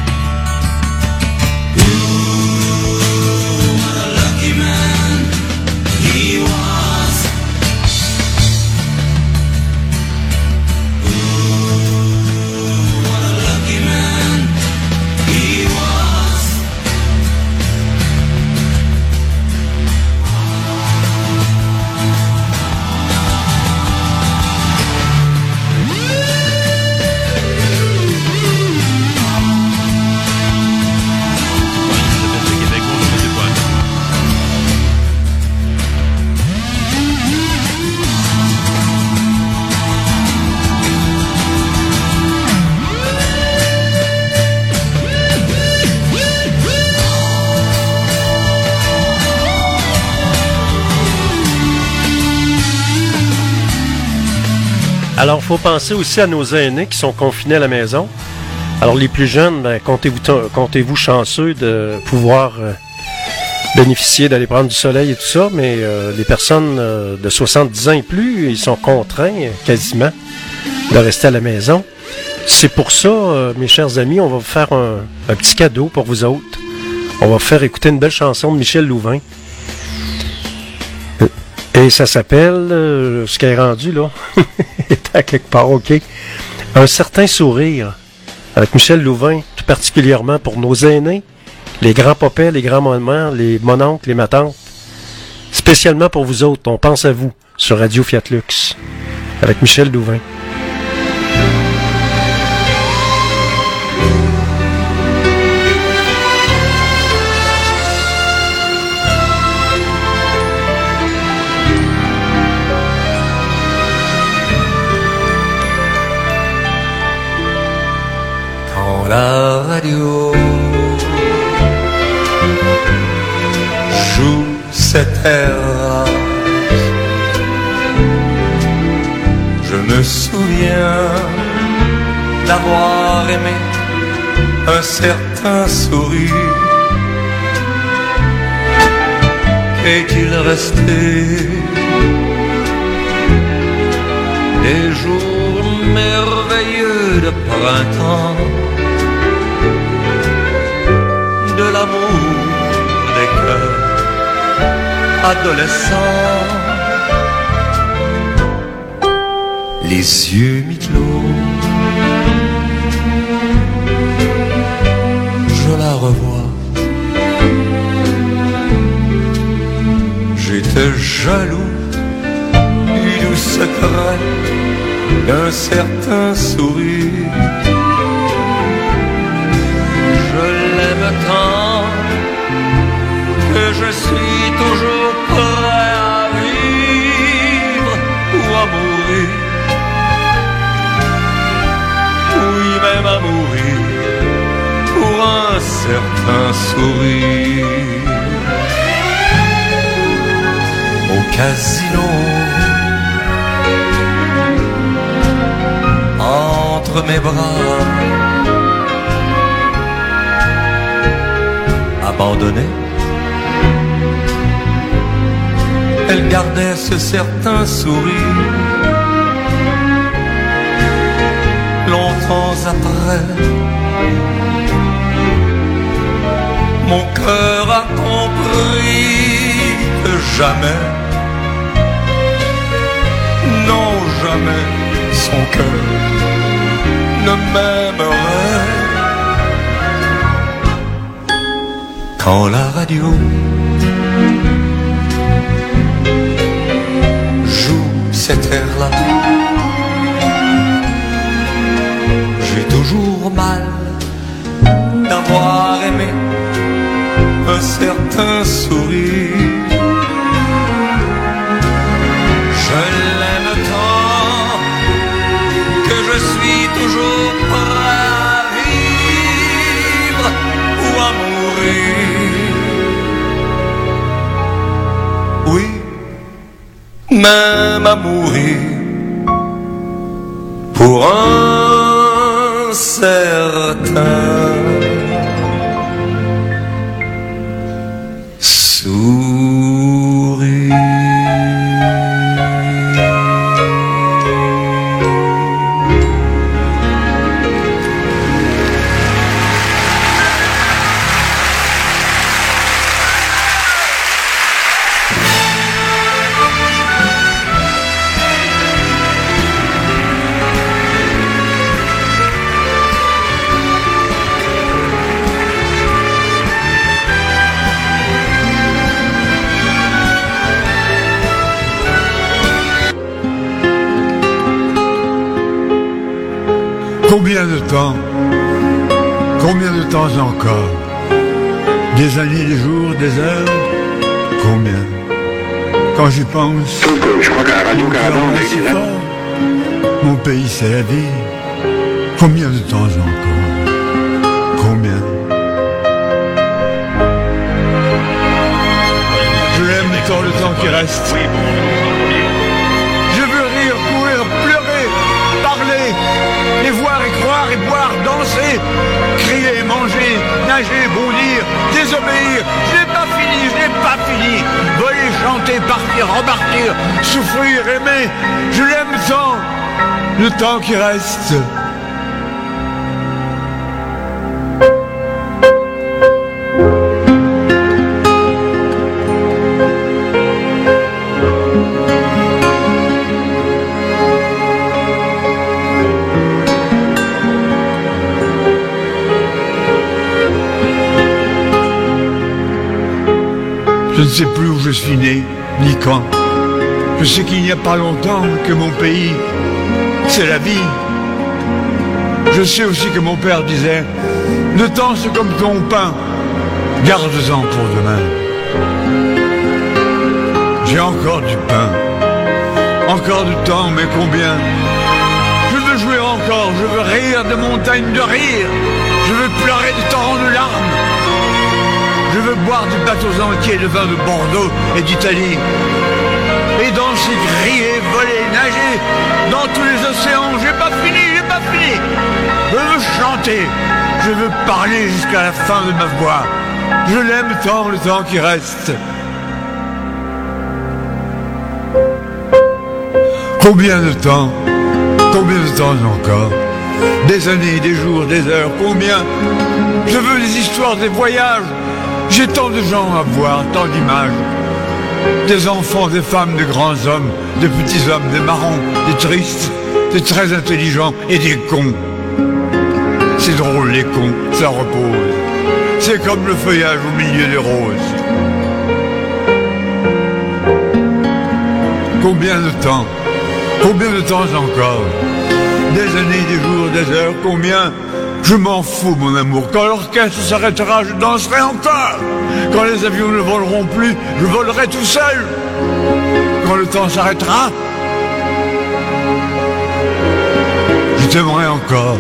Ooh, what a lucky man he was. Ooh, what a lucky man he was. Alors, il faut penser aussi à nos aînés qui sont confinés à la maison. Alors les plus jeunes, ben, comptez-vous, comptez-vous chanceux de pouvoir euh, bénéficier d'aller prendre du soleil et tout ça, mais euh, les personnes euh, de soixante-dix ans et plus, ils sont contraints euh, quasiment de rester à la maison. C'est pour ça, euh, mes chers amis, on va vous faire un, un petit cadeau pour vous autres. On va vous faire écouter une belle chanson de Michel Louvain. Et ça s'appelle, euh, ce qui est rendu là, est à quelque part, ok, Un certain sourire, avec Michel Louvain, tout particulièrement pour nos aînés, les grands-papas, les grands-mamans, les mononcles, les matantes. Spécialement pour vous autres, on pense à vous, sur Radio Fiat Lux, avec Michel Louvain. La radio joue cet air. Je me souviens d'avoir aimé un certain sourire. Qu'est-il resté des jours merveilleux de printemps, de l'amour des cœurs adolescents, les yeux mi-clos. Je la revois. J'étais jaloux du doux secret d'un certain sourire. Je l'aime tant que je suis toujours prêt à vivre ou à mourir. Oui, même à mourir pour un certain sourire. Au casino, entre mes bras, abandonnée, elle gardait ce certain sourire. Longtemps après, mon cœur a compris que jamais, non jamais, son cœur ne m'aimerait. Quand la radio joue cet air-là, j'ai toujours mal d'avoir aimé un certain sourire. Je l'aime tant que je suis toujours prêt à vivre ou à mourir. Oui, même à mourir pour un certain sourire. Combien de temps, combien de temps encore, des années, des jours, des heures, combien? Quand j'y pense, je crois qu'à la radio si fort, mon pays c'est la vie. Combien de temps encore? Combien? Je l'aime tant le temps qui reste. Je veux rire, courir, pleurer, parler, et voir et croire et boire, danser, nager, bondir, désobéir. Je n'ai pas fini, je n'ai pas fini. Voler, chanter, partir, repartir, souffrir, aimer. Je l'aime tant, le temps qui reste. Je ne sais plus où je suis né, ni quand. Je sais qu'il n'y a pas longtemps que mon pays, c'est la vie. Je sais aussi que mon père disait, le temps c'est comme ton pain, garde-en pour demain. J'ai encore du pain, encore du temps, mais combien? Je veux jouer encore, je veux rire de montagnes de rire, je veux pleurer des torrents de larmes. Je veux boire des bateaux entiers de vin de Bordeaux et d'Italie. Et danser, crier, voler, nager dans tous les océans. J'ai pas fini, j'ai pas fini. Je veux chanter, je veux parler jusqu'à la fin de ma voix. Je l'aime tant, le temps qui reste. Combien de temps, combien de temps encore? Des années, des jours, des heures, combien? Je veux des histoires, des voyages. J'ai tant de gens à voir, tant d'images. Des enfants, des femmes, de grands hommes, de petits hommes, des marrons, des tristes, des très intelligents et des cons. C'est drôle les cons, ça repose. C'est comme le feuillage au milieu des roses. Combien de temps? Combien de temps encore? Des années, des jours, des heures, combien? Je m'en fous, mon amour. Quand l'orchestre s'arrêtera, je danserai encore. Quand les avions ne voleront plus, je volerai tout seul. Quand le temps s'arrêtera, je t'aimerai encore.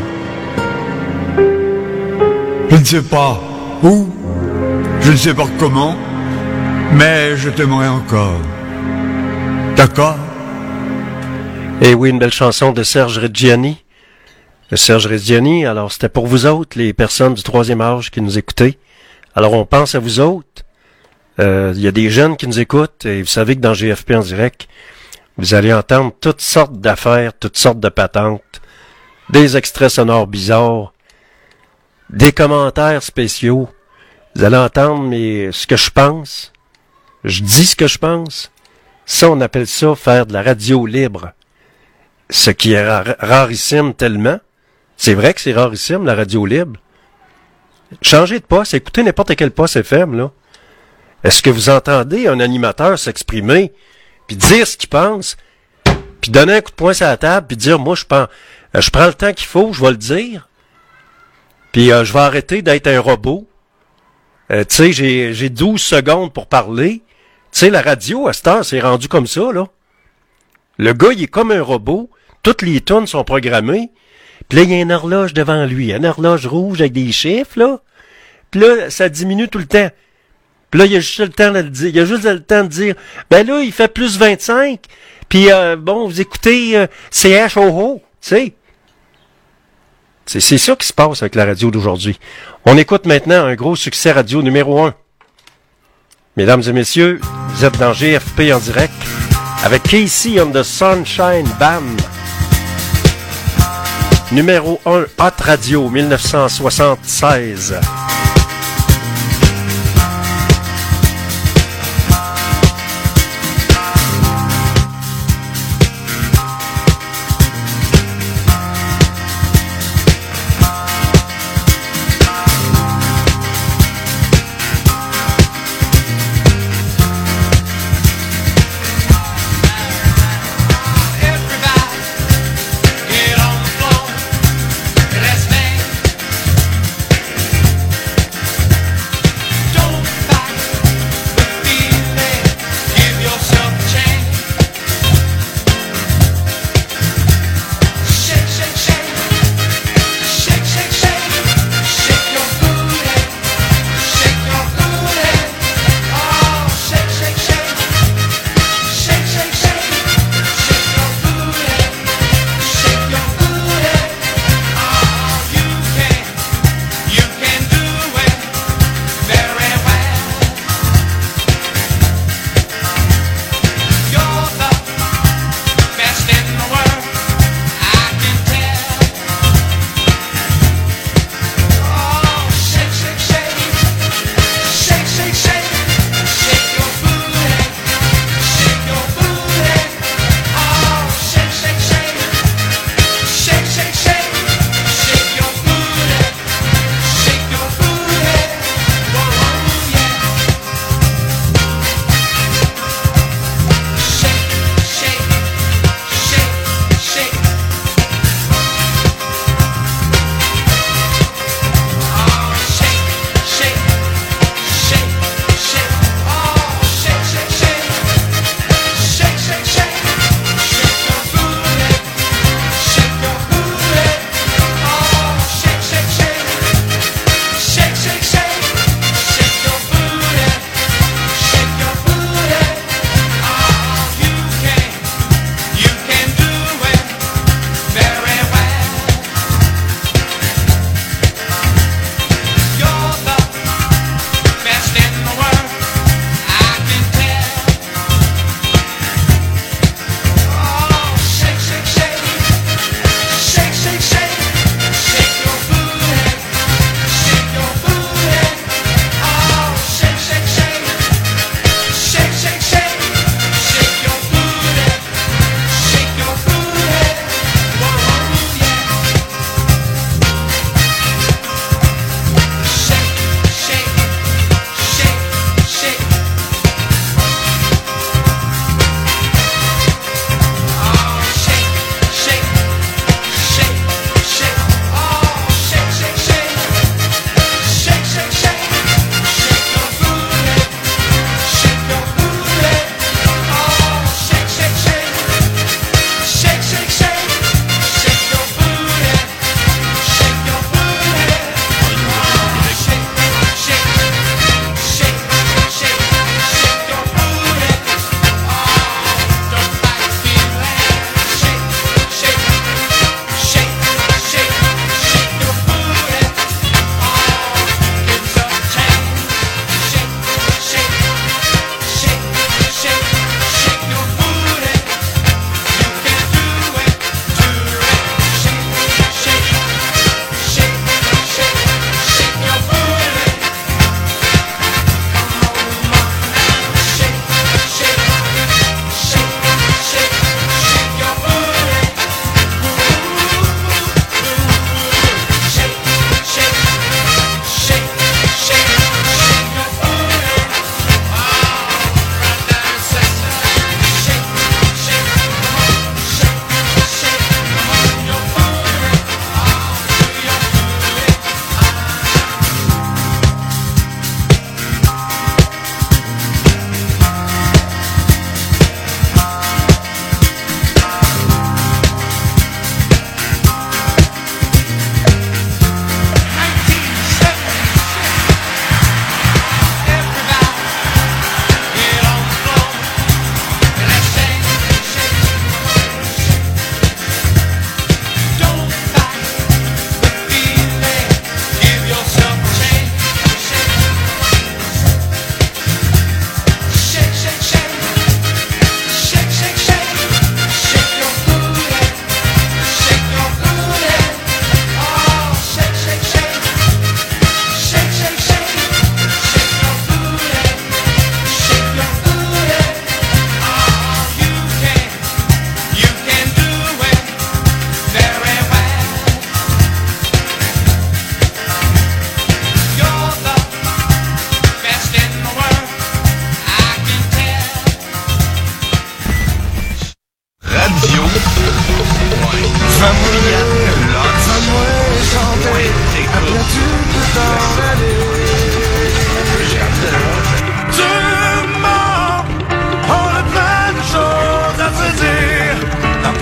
Je ne sais pas où, je ne sais pas comment, mais je t'aimerai encore. D'accord? Eh oui, une belle chanson de Serge Reggiani. Serge Reggiani, alors c'était pour vous autres, les personnes du troisième âge qui nous écoutez. Alors on pense à vous autres. Il euh, y a des jeunes qui nous écoutent et vous savez que dans G F P en direct, vous allez entendre toutes sortes d'affaires, toutes sortes de patentes, des extraits sonores bizarres, des commentaires spéciaux. Vous allez entendre mais ce que je pense. Je dis ce que je pense. Ça, on appelle ça faire de la radio libre. Ce qui est rar- rarissime tellement. C'est vrai que c'est rarissime, la radio libre. Changez de poste, écoutez n'importe quel poste F M, là. Est-ce que vous entendez un animateur s'exprimer, puis dire ce qu'il pense, puis donner un coup de poing sur la table, puis dire, moi, je prends, je prends le temps qu'il faut, je vais le dire, puis euh, je vais arrêter d'être un robot. Euh, tu sais, j'ai, j'ai douze secondes pour parler. Tu sais, la radio, à cette heure, c'est rendu comme ça, là. Le gars, il est comme un robot. Toutes les tunes sont programmées. Puis là, il y a une horloge devant lui. Une horloge rouge avec des chiffres, là. Puis là, ça diminue tout le temps. Puis là, il y a juste le temps de le dire. Il y a juste le temps de dire, ben là, il fait plus vingt-cinq. Puis, euh, bon, vous écoutez euh, C H O O, tu sais. C'est, c'est ça qui se passe avec la radio d'aujourd'hui. On écoute maintenant un gros succès radio numéro un. Mesdames et messieurs, vous êtes dans G F P en direct avec Casey on the Sunshine Band. Numéro un, Hot Radio, dix-neuf cent soixante-seize. Get on the floor, let's dance.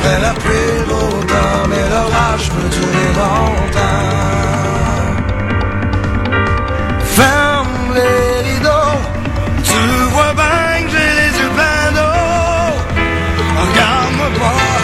Mais la pluie, le beau temps, mais l'orage peut durer longtemps. Ferme les rideaux, tu vois bien que j'ai les yeux pleins d'eau. Regarde-moi pas.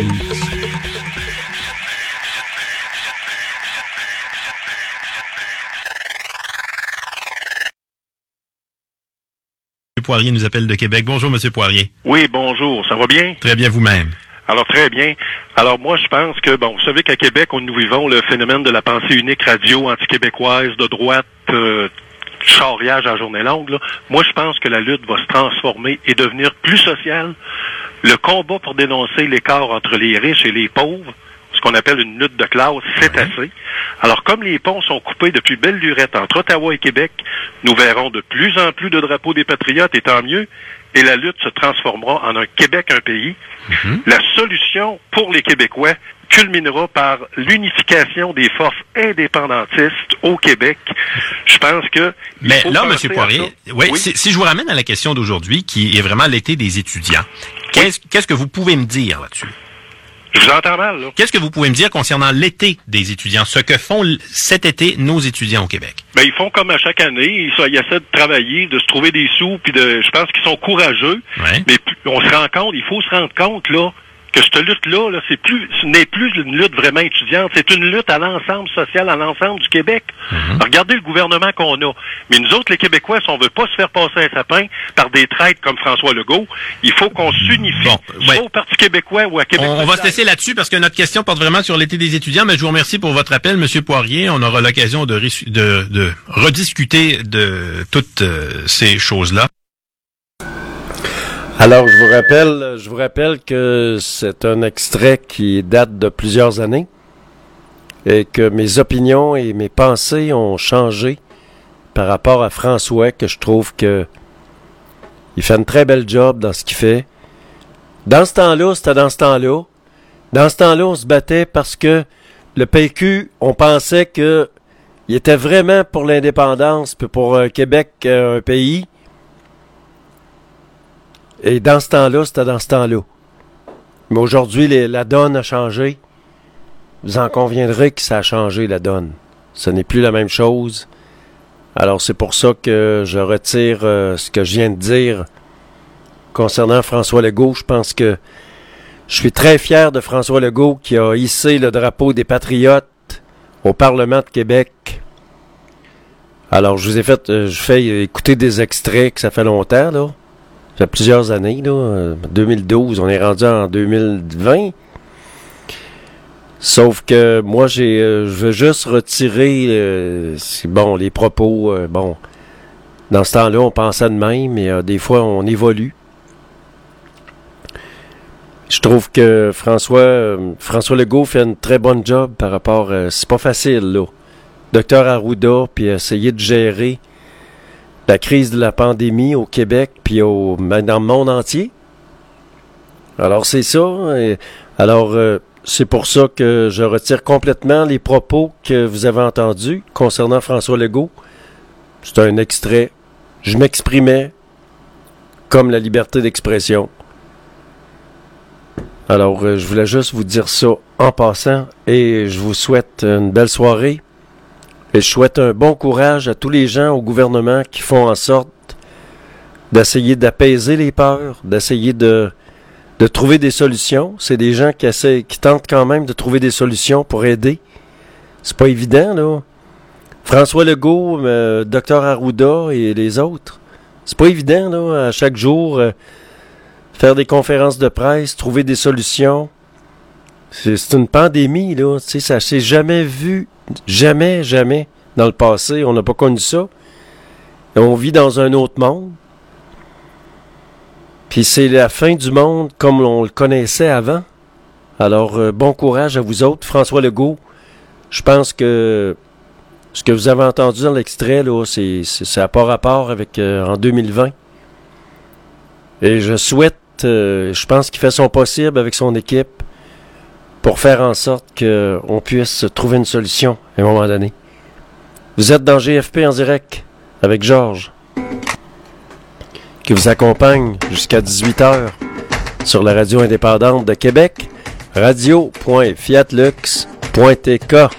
Poirier nous appelle de Québec. Bonjour, Monsieur Poirier. Oui, bonjour. Ça va bien? Très bien vous-même. Alors, très bien. Alors, moi, je pense que, bon, vous savez qu'à Québec, nous vivons le phénomène de la pensée unique radio anti-québécoise, de droite, euh, charriage à journée longue, là. Moi, je pense que la lutte va se transformer et devenir plus sociale. Le combat pour dénoncer l'écart entre les riches et les pauvres, ce qu'on appelle une lutte de classe, c'est assez. Alors, comme les ponts sont coupés depuis belle lurette entre Ottawa et Québec, nous verrons de plus en plus de drapeaux des patriotes, et tant mieux, et la lutte se transformera en un Québec, un pays. Mm-hmm. La solution pour les Québécois culminera par l'unification des forces indépendantistes au Québec. Je pense que... Mais là, M. Poirier, oui, oui. Si, si je vous ramène à la question d'aujourd'hui, qui est vraiment l'été des étudiants, oui. qu'est-ce, qu'est-ce que vous pouvez me dire là-dessus? Je vous entends mal, là. Qu'est-ce que vous pouvez me dire concernant l'été des étudiants, ce que font cet été nos étudiants au Québec? Ben, ils font comme à chaque année, ils, ils essaient de travailler, de se trouver des sous, puis de, je pense qu'ils sont courageux, ouais. mais on se rend compte, il faut se rendre compte, là, que cette lutte-là, là, c'est plus, ce n'est plus une lutte vraiment étudiante, c'est une lutte à l'ensemble social, à l'ensemble du Québec. Mm-hmm. Regardez le gouvernement qu'on a. Mais nous autres, les Québécois, si on veut pas se faire passer un sapin par des traîtres comme François Legault, il faut qu'on s'unifie, bon, soit ouais. au Parti québécois ou à Québec. On, on va se laisser là-dessus parce que notre question porte vraiment sur l'été des étudiants, mais je vous remercie pour votre appel, M. Poirier. On aura l'occasion de, de, de rediscuter de toutes euh, ces choses-là. Alors, je vous rappelle, je vous rappelle que c'est un extrait qui date de plusieurs années et que mes opinions et mes pensées ont changé par rapport à François, que je trouve que il fait une très belle job dans ce qu'il fait. Dans ce temps-là, c'était dans ce temps-là. Dans ce temps-là, on se battait parce que le P Q, on pensait que il était vraiment pour l'indépendance, puis pour un Québec, un pays. Et dans ce temps-là, c'était dans ce temps-là. Mais aujourd'hui, les, la donne a changé. Vous en conviendrez que ça a changé, la donne. Ce n'est plus la même chose. Alors, c'est pour ça que je retire euh, ce que je viens de dire concernant François Legault. Je pense que je suis très fier de François Legault qui a hissé le drapeau des Patriotes au Parlement de Québec. Alors, je vous ai fait, euh, je fais écouter des extraits que ça fait longtemps, là. Ça fait plusieurs années, là. deux mille douze, on est rendu en deux mille vingt. Sauf que moi, j'ai, euh, je veux juste retirer, euh, bon, les propos, euh, bon, dans ce temps-là, on pensait de même, mais euh, des fois, on évolue. Je trouve que François, euh, François Legault fait une très bonne job par rapport, euh, c'est pas facile, là. Docteur Arruda, puis essayer de gérer la crise de la pandémie au Québec puis au dans le monde entier. Alors c'est ça. Et, alors euh, c'est pour ça que je retire complètement les propos que vous avez entendus concernant François Legault. C'est un extrait. Je m'exprimais comme la liberté d'expression. Alors euh, je voulais juste vous dire ça en passant et je vous souhaite une belle soirée. Et je souhaite un bon courage à tous les gens au gouvernement qui font en sorte d'essayer d'apaiser les peurs, d'essayer de, de trouver des solutions. C'est des gens qui essaient, qui tentent quand même de trouver des solutions pour aider. C'est pas évident, là. François Legault, euh, Docteur Arruda et les autres. C'est pas évident, là, à chaque jour, euh, faire des conférences de presse, trouver des solutions. C'est, c'est une pandémie, là. Tu sais, ça s'est jamais vu. Jamais, jamais, dans le passé, on n'a pas connu ça. Et on vit dans un autre monde. Puis c'est la fin du monde comme on le connaissait avant. Alors, euh, bon courage à vous autres. François Legault, je pense que ce que vous avez entendu dans l'extrait, là, c'est, c'est, ça n'a pas rapport avec euh, en deux mille vingt. Et je souhaite, euh, je pense qu'il fait son possible avec son équipe pour faire en sorte qu'on puisse trouver une solution à un moment donné. Vous êtes dans G F P en direct avec Georges, qui vous accompagne jusqu'à dix-huit heures sur la radio indépendante de Québec, radio point fiatlux point t k.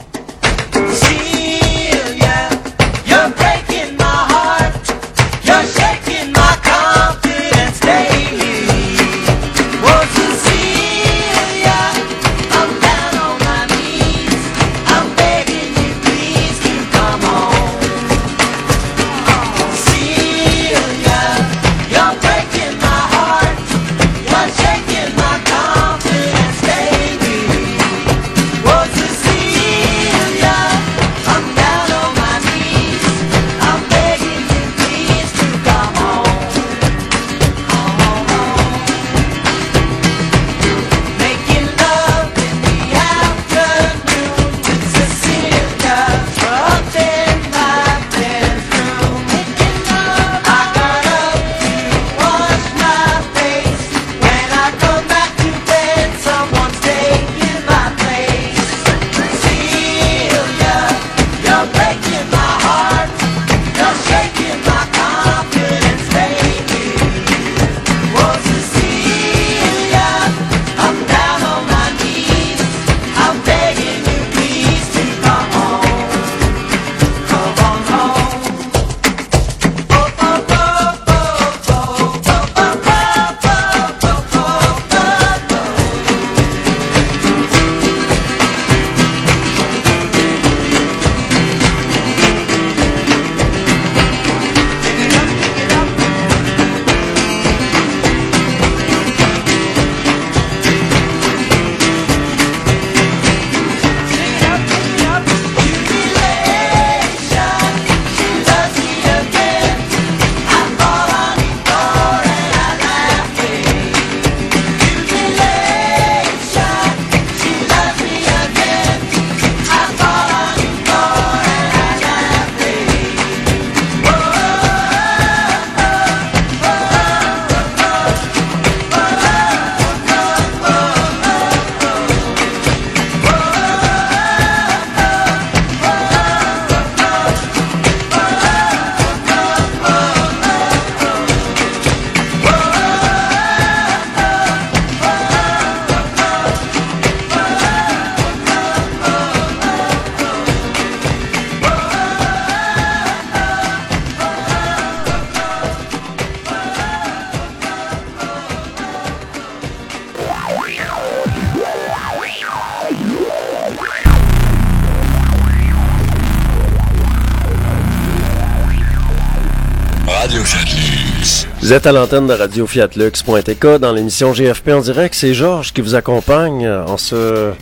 Vous êtes à l'antenne de radio fiatlux point t k dans l'émission G F P en direct. C'est Georges qui vous accompagne en ce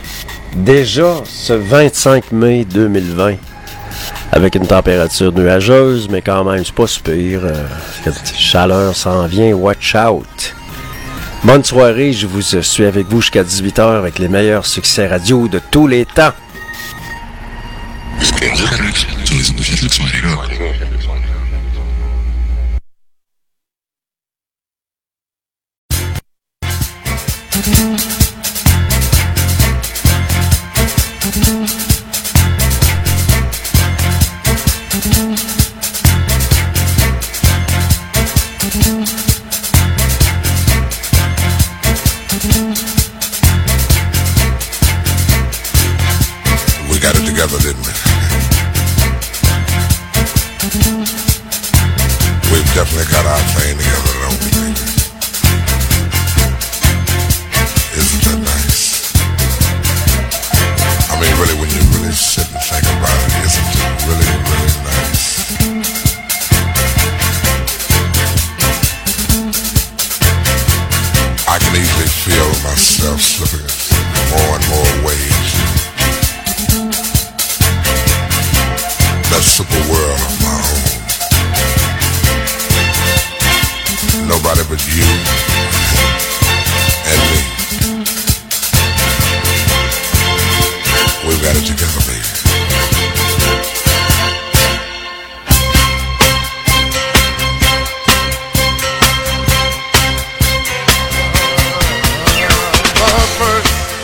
déjà ce vingt-cinq mai deux mille vingt avec une température nuageuse, mais quand même c'est pas super. Euh, chaleur s'en vient, watch out. Bonne soirée, je vous suis avec vous jusqu'à dix-huit heures avec les meilleurs succès radio de tous les temps. We got it together, didn't we? We've definitely got our thing together, don't we, baby? Isn't that nice? I mean, really, when you really sit and think about it, isn't it really, really nice? I can easily feel myself slipping more and more ways. That super world of my own. Nobody but you and me. We've got it together, baby. First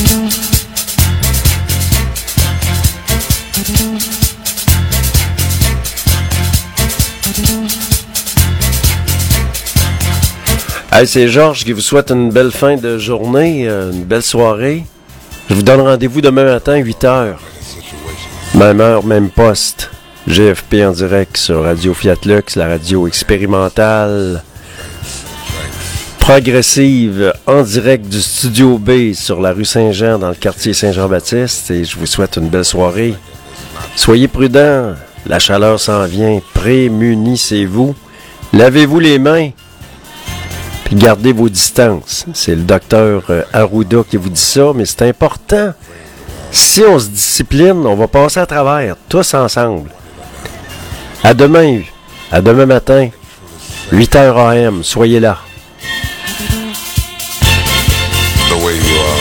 Hey, c'est Georges qui vous souhaite une belle fin de journée, une belle soirée. Je vous donne rendez-vous demain matin, huit heures. Même heure, même poste. G F P en direct sur Radio Fiat Lux, la radio expérimentale progressive en direct du Studio B sur la rue Saint-Jean dans le quartier Saint-Jean-Baptiste. Et je vous souhaite une belle soirée. Soyez prudents, la chaleur s'en vient. Prémunissez-vous. Lavez-vous les mains. Puis gardez vos distances. C'est le docteur euh, Arruda qui vous dit ça, mais c'est important. Si on se discipline, on va passer à travers, tous ensemble. À demain, à demain matin, huit heures A M, soyez là. The way you are.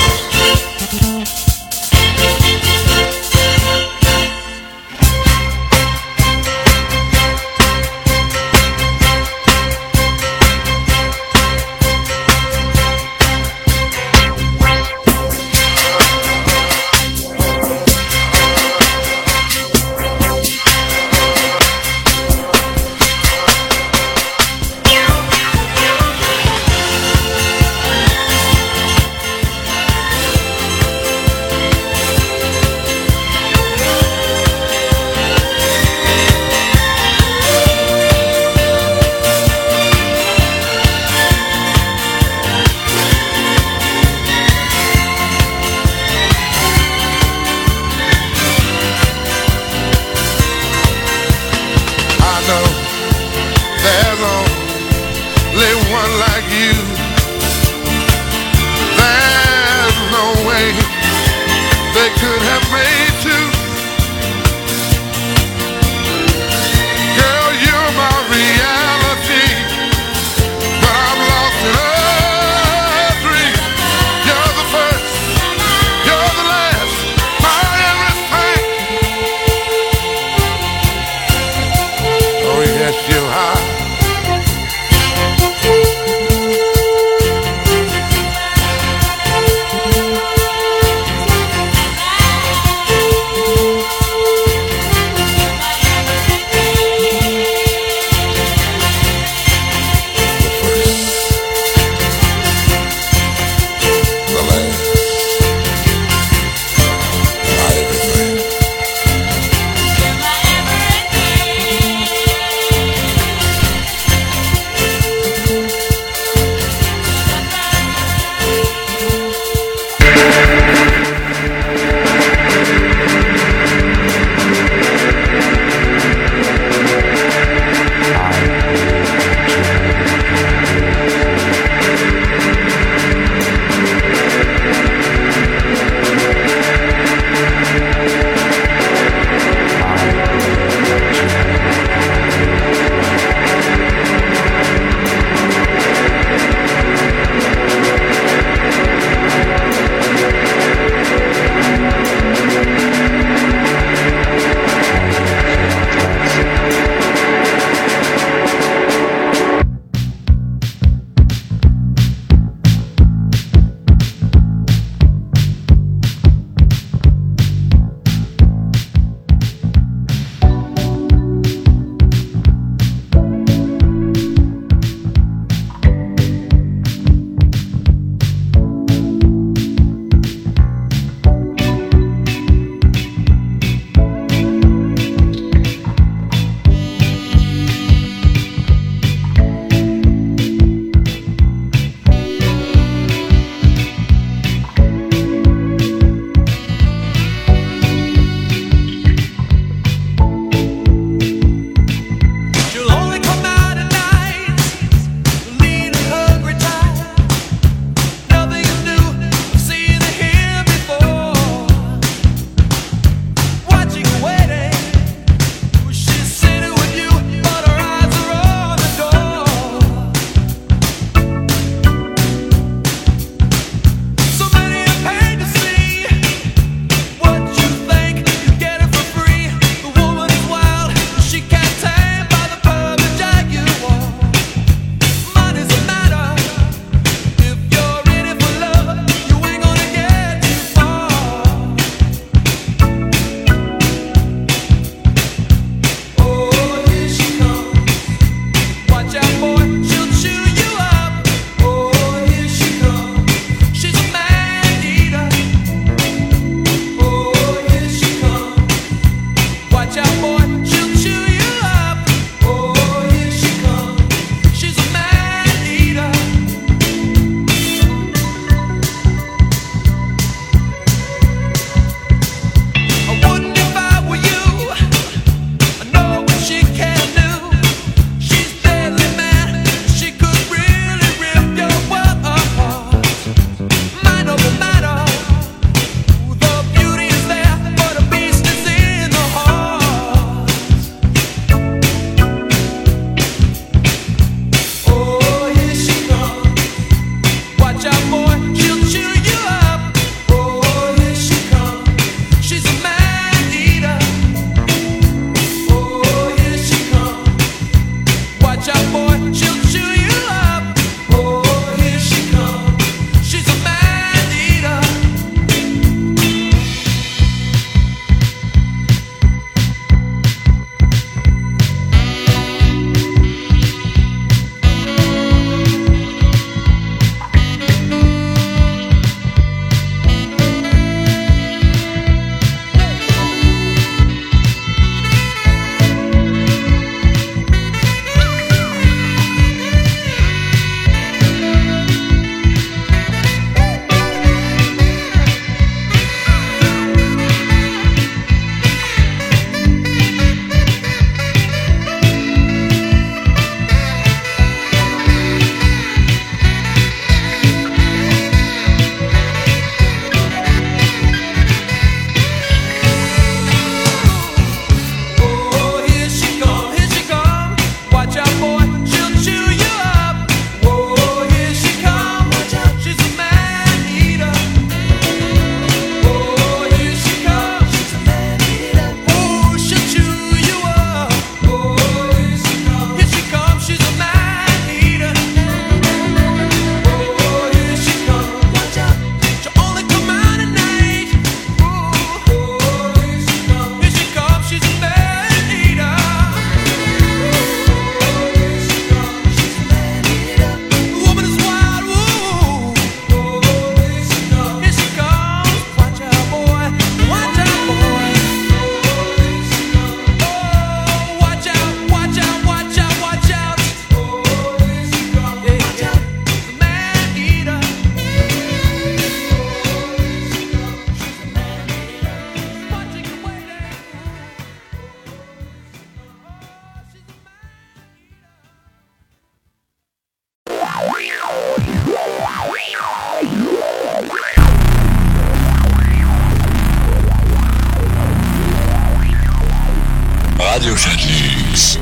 Radio Fiatlux.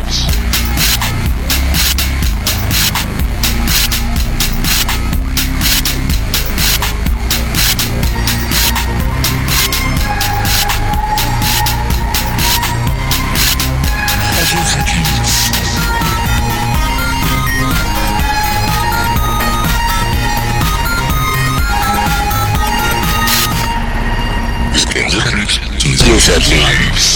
Radio Fiatlux.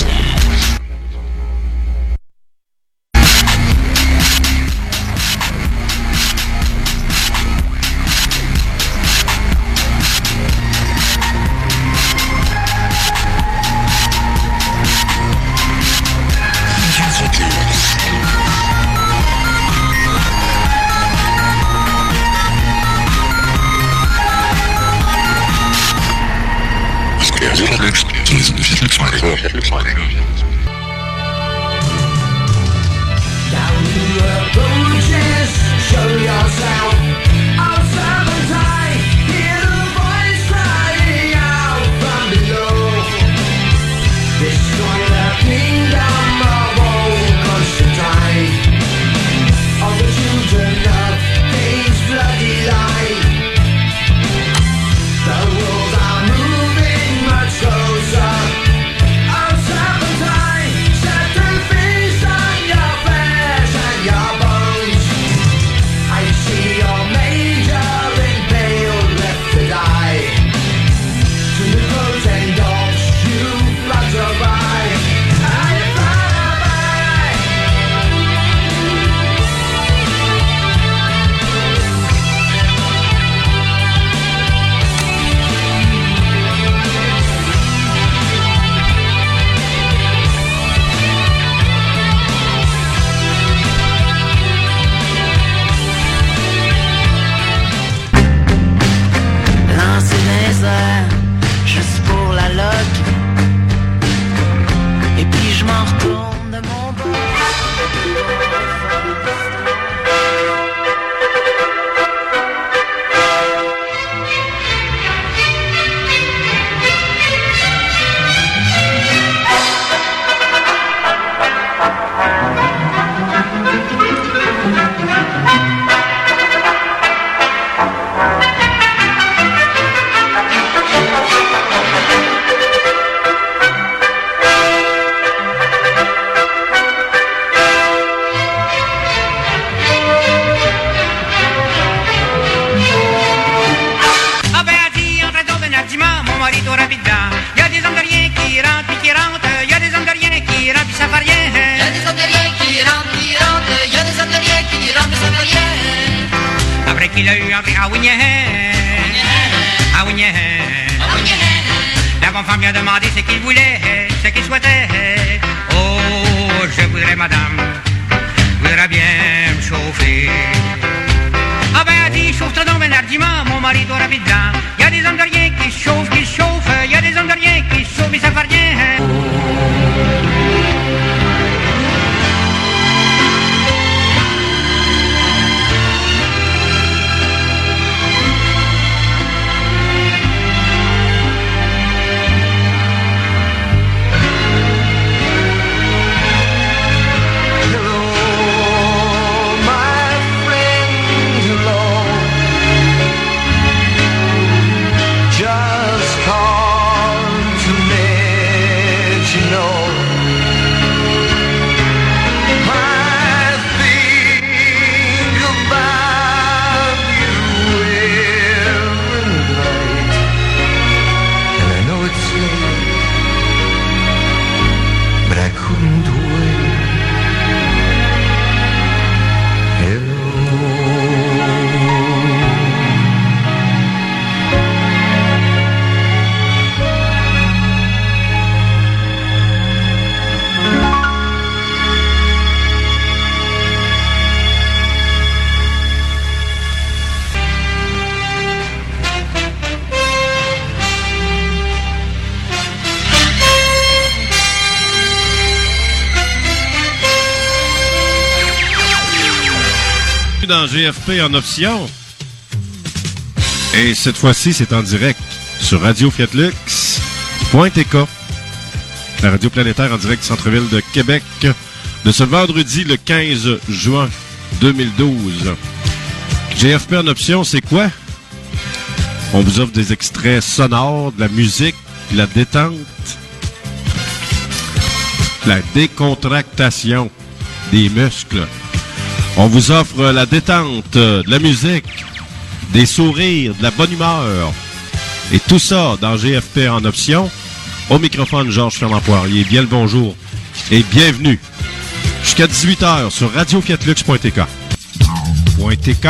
qu'il a eu un prix à Winnie. À Winnie. La bonne femme lui a demandé ce qu'il voulait, ce qu'il souhaitait. Oh, je voudrais, madame, voudrais bien me chauffer. Ah ben, elle dit, chauffe-toi donc ben hardiment, mon mari doit rapide dedans. Y a des hommes de rien qui se chauffent, qui se chauffent. Y a des hommes de rien qui se chauffent, mais ça fait rien. Dans G F P en option. Et cette fois-ci, c'est en direct sur Radio Fiatlux point T K. La radio planétaire en direct du centre-ville de Québec de ce vendredi le quinze juin deux mille douze. G F P en option, c'est quoi? On vous offre des extraits sonores, de la musique, de la détente, la décontractation des muscles. On vous offre la détente, de la musique, des sourires, de la bonne humeur. Et tout ça dans G F P en option. Au microphone, Georges Fernand Poirier. Bien le bonjour et bienvenue. Jusqu'à dix-huit heures sur radio fiat lux point t k. .tk.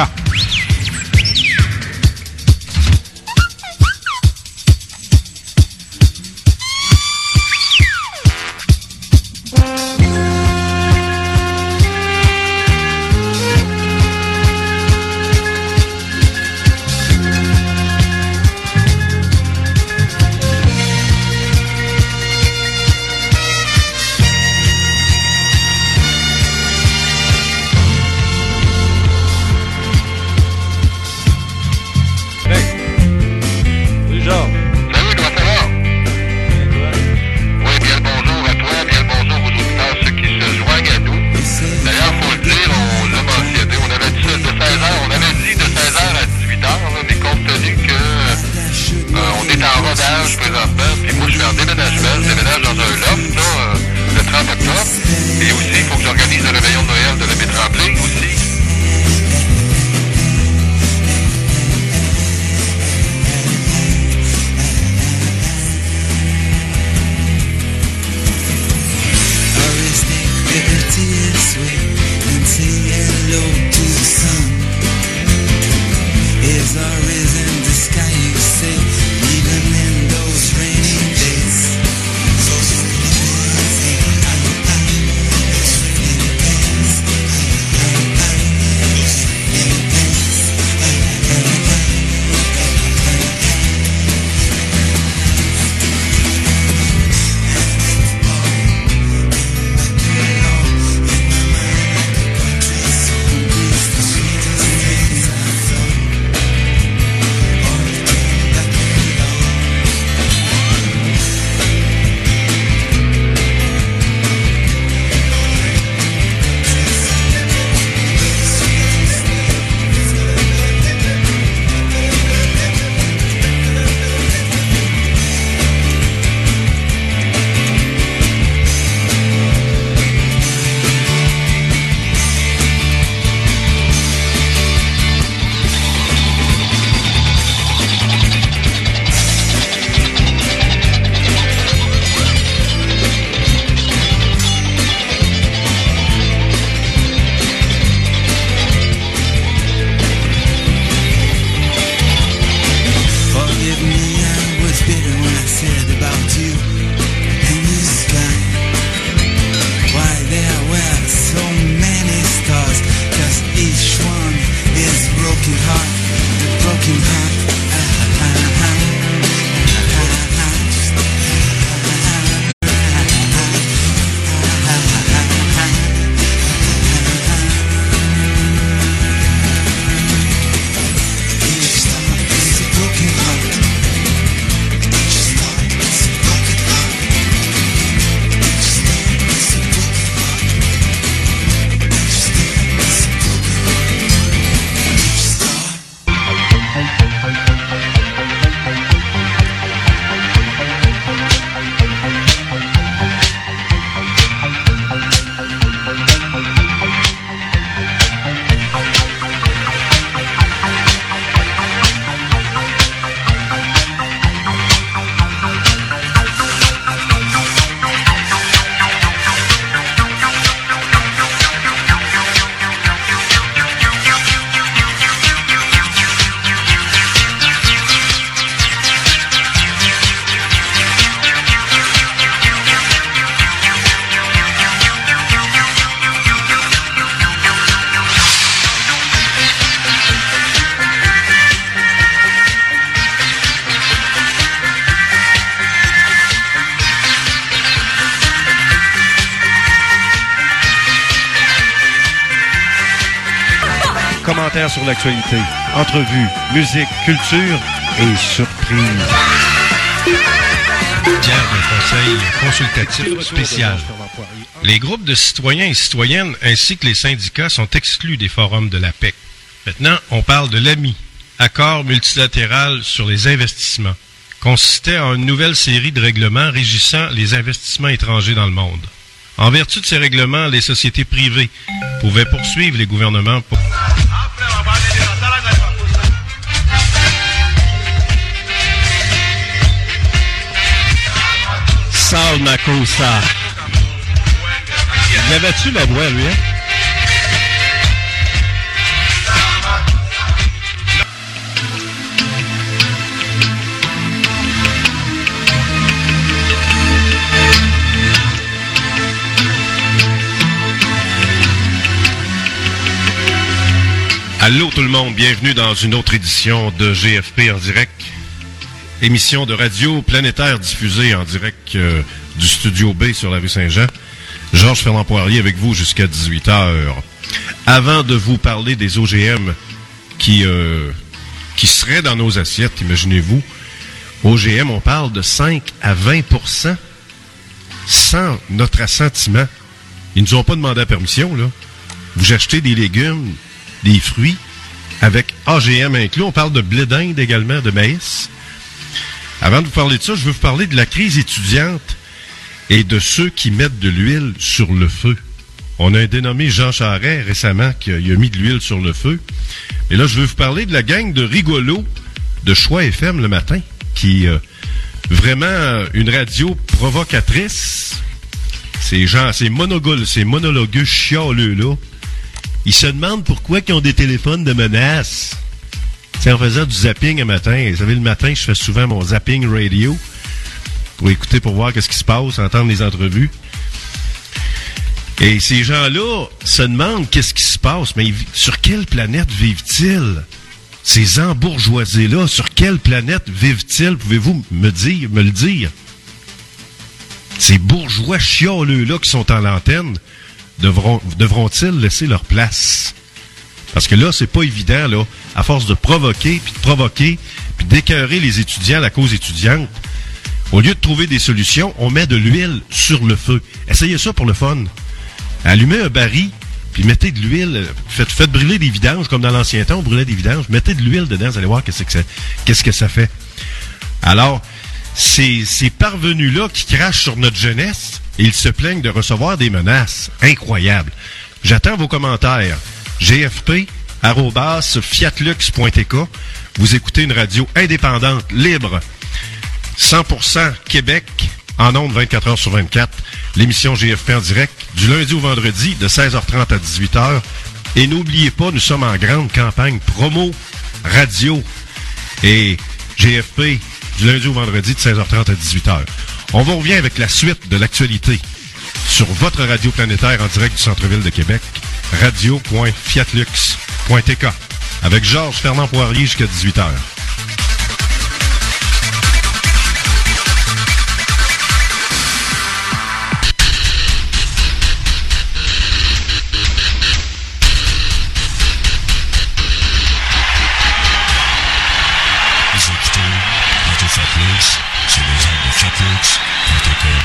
Commentaires sur l'actualité, entrevues, musique, culture et surprises. Pierre d'un conseil consultatif spécial. Les groupes de citoyens et citoyennes ainsi que les syndicats sont exclus des forums de la P E C. Maintenant, on parle de l'A M I, accord multilatéral sur les investissements, consistait en une nouvelle série de règlements régissant les investissements étrangers dans le monde. En vertu de ces règlements, les sociétés privées pouvaient poursuivre les gouvernements pour... Sal Makossa. L'avais-tu la voix, lui, hein? Allô tout le monde, bienvenue dans une autre édition de G F P en direct. Émission de radio planétaire diffusée en direct euh, du Studio B sur la rue Saint-Jean. Georges Fernand Poirier avec vous jusqu'à dix-huit heures. Avant de vous parler des O G M qui, euh, qui seraient dans nos assiettes, imaginez-vous, O G M, on parle de cinq à vingt pour cent sans notre assentiment. Ils ne nous ont pas demandé la permission, là. Vous achetez des légumes, des fruits, avec O G M inclus. On parle de blé d'Inde également, de maïs. Avant de vous parler de ça, je veux vous parler de la crise étudiante et de ceux qui mettent de l'huile sur le feu. On a un dénommé Jean Charest récemment qui a, il a mis de l'huile sur le feu. Et là, je veux vous parler de la gang de rigolos de Choix F M le matin, qui euh, vraiment une radio provocatrice. Ces gens, ces monogoles, ces monologueux chialeux-là, ils se demandent pourquoi ils ont des téléphones de menace. T'sais, en faisant du zapping un matin, vous savez, le matin, je fais souvent mon zapping radio pour écouter, pour voir qu'est-ce qui se passe, entendre les entrevues. Et ces gens-là se demandent qu'est-ce qui se passe, mais sur quelle planète vivent-ils? Ces embourgeoisés-là, sur quelle planète vivent-ils? Pouvez-vous me dire, me le dire? Ces bourgeois chialeux-là qui sont en l'antenne, devront, devront-ils laisser leur place? Parce que là, c'est pas évident, là, à force de provoquer, puis de provoquer, puis d'écœurer les étudiants, la cause étudiante. Au lieu de trouver des solutions, on met de l'huile sur le feu. Essayez ça pour le fun. Allumez un baril, puis mettez de l'huile, faites, faites brûler des vidanges, comme dans l'ancien temps, on brûlait des vidanges, mettez de l'huile dedans, vous allez voir qu'est-ce que ça, qu'est-ce que ça fait. Alors, ces, ces parvenus-là qui crachent sur notre jeunesse, ils se plaignent de recevoir des menaces. Incroyable. J'attends vos commentaires. G F P arobase fiatlux point t k. Vous écoutez une radio indépendante, libre, cent pour cent Québec, en ondes vingt-quatre heures sur vingt-quatre. L'émission G F P en direct, du lundi au vendredi, de seize heures trente à dix-huit heures. Et n'oubliez pas, nous sommes en grande campagne promo radio. Et G F P, du lundi au vendredi, de seize heures trente à dix-huit heures. On vous revient avec la suite de l'actualité sur votre radio planétaire en direct du centre-ville de Québec, radio point fiatlux point t k, avec Georges Fernand Poirier jusqu'à dix-huit heures. Vous écoutez Radio Fiatlux sur les ondes de fiatlux point t k.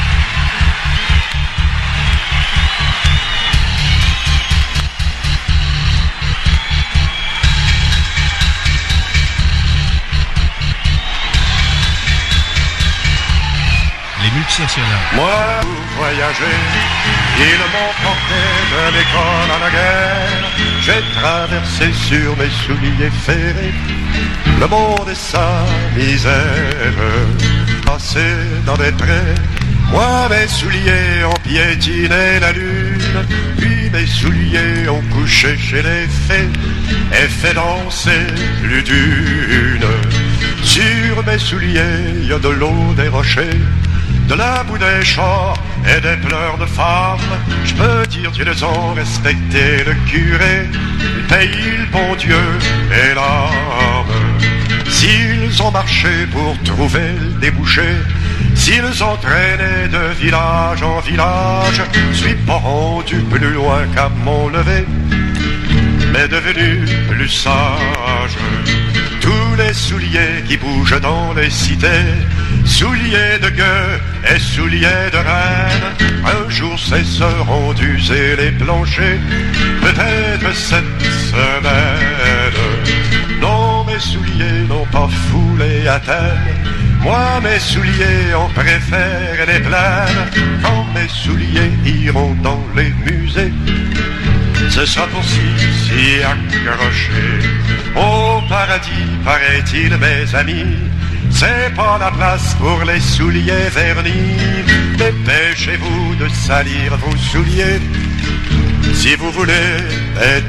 Moi, pour voyager, ils m'ont porté de l'école à la guerre. J'ai traversé sur mes souliers ferrés le monde et sa misère. Passé dans des traits, moi mes souliers ont piétiné la lune. Puis mes souliers ont couché chez les fées et fait danser plus d'une. Sur mes souliers, il y a de l'eau, des rochers, de la boue des champs et des pleurs de femmes. Je peux dire qu'ils ont respecté le curé, le pays, le bon Dieu et l'âme. S'ils ont marché pour trouver le débouché, s'ils ont traîné de village en village, je suis pas rendu plus loin qu'à mon lever, mais devenu plus sage. Tous les souliers qui bougent dans les cités souliers de gueux et souliers de reine, un jour cesseront d'user les planchers, peut-être cette semaine. Non, mes souliers n'ont pas foulé à terre, moi mes souliers on préfère les plaines. Quand mes souliers iront dans les musées, ce sera pour s'y, s'y accrocher. Au paradis, paraît-il, mes amis, c'est pas la place pour les souliers vernis. Dépêchez-vous de salir vos souliers si vous voulez être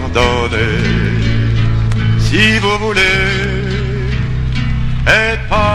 pardonné. Si vous voulez être pardonné.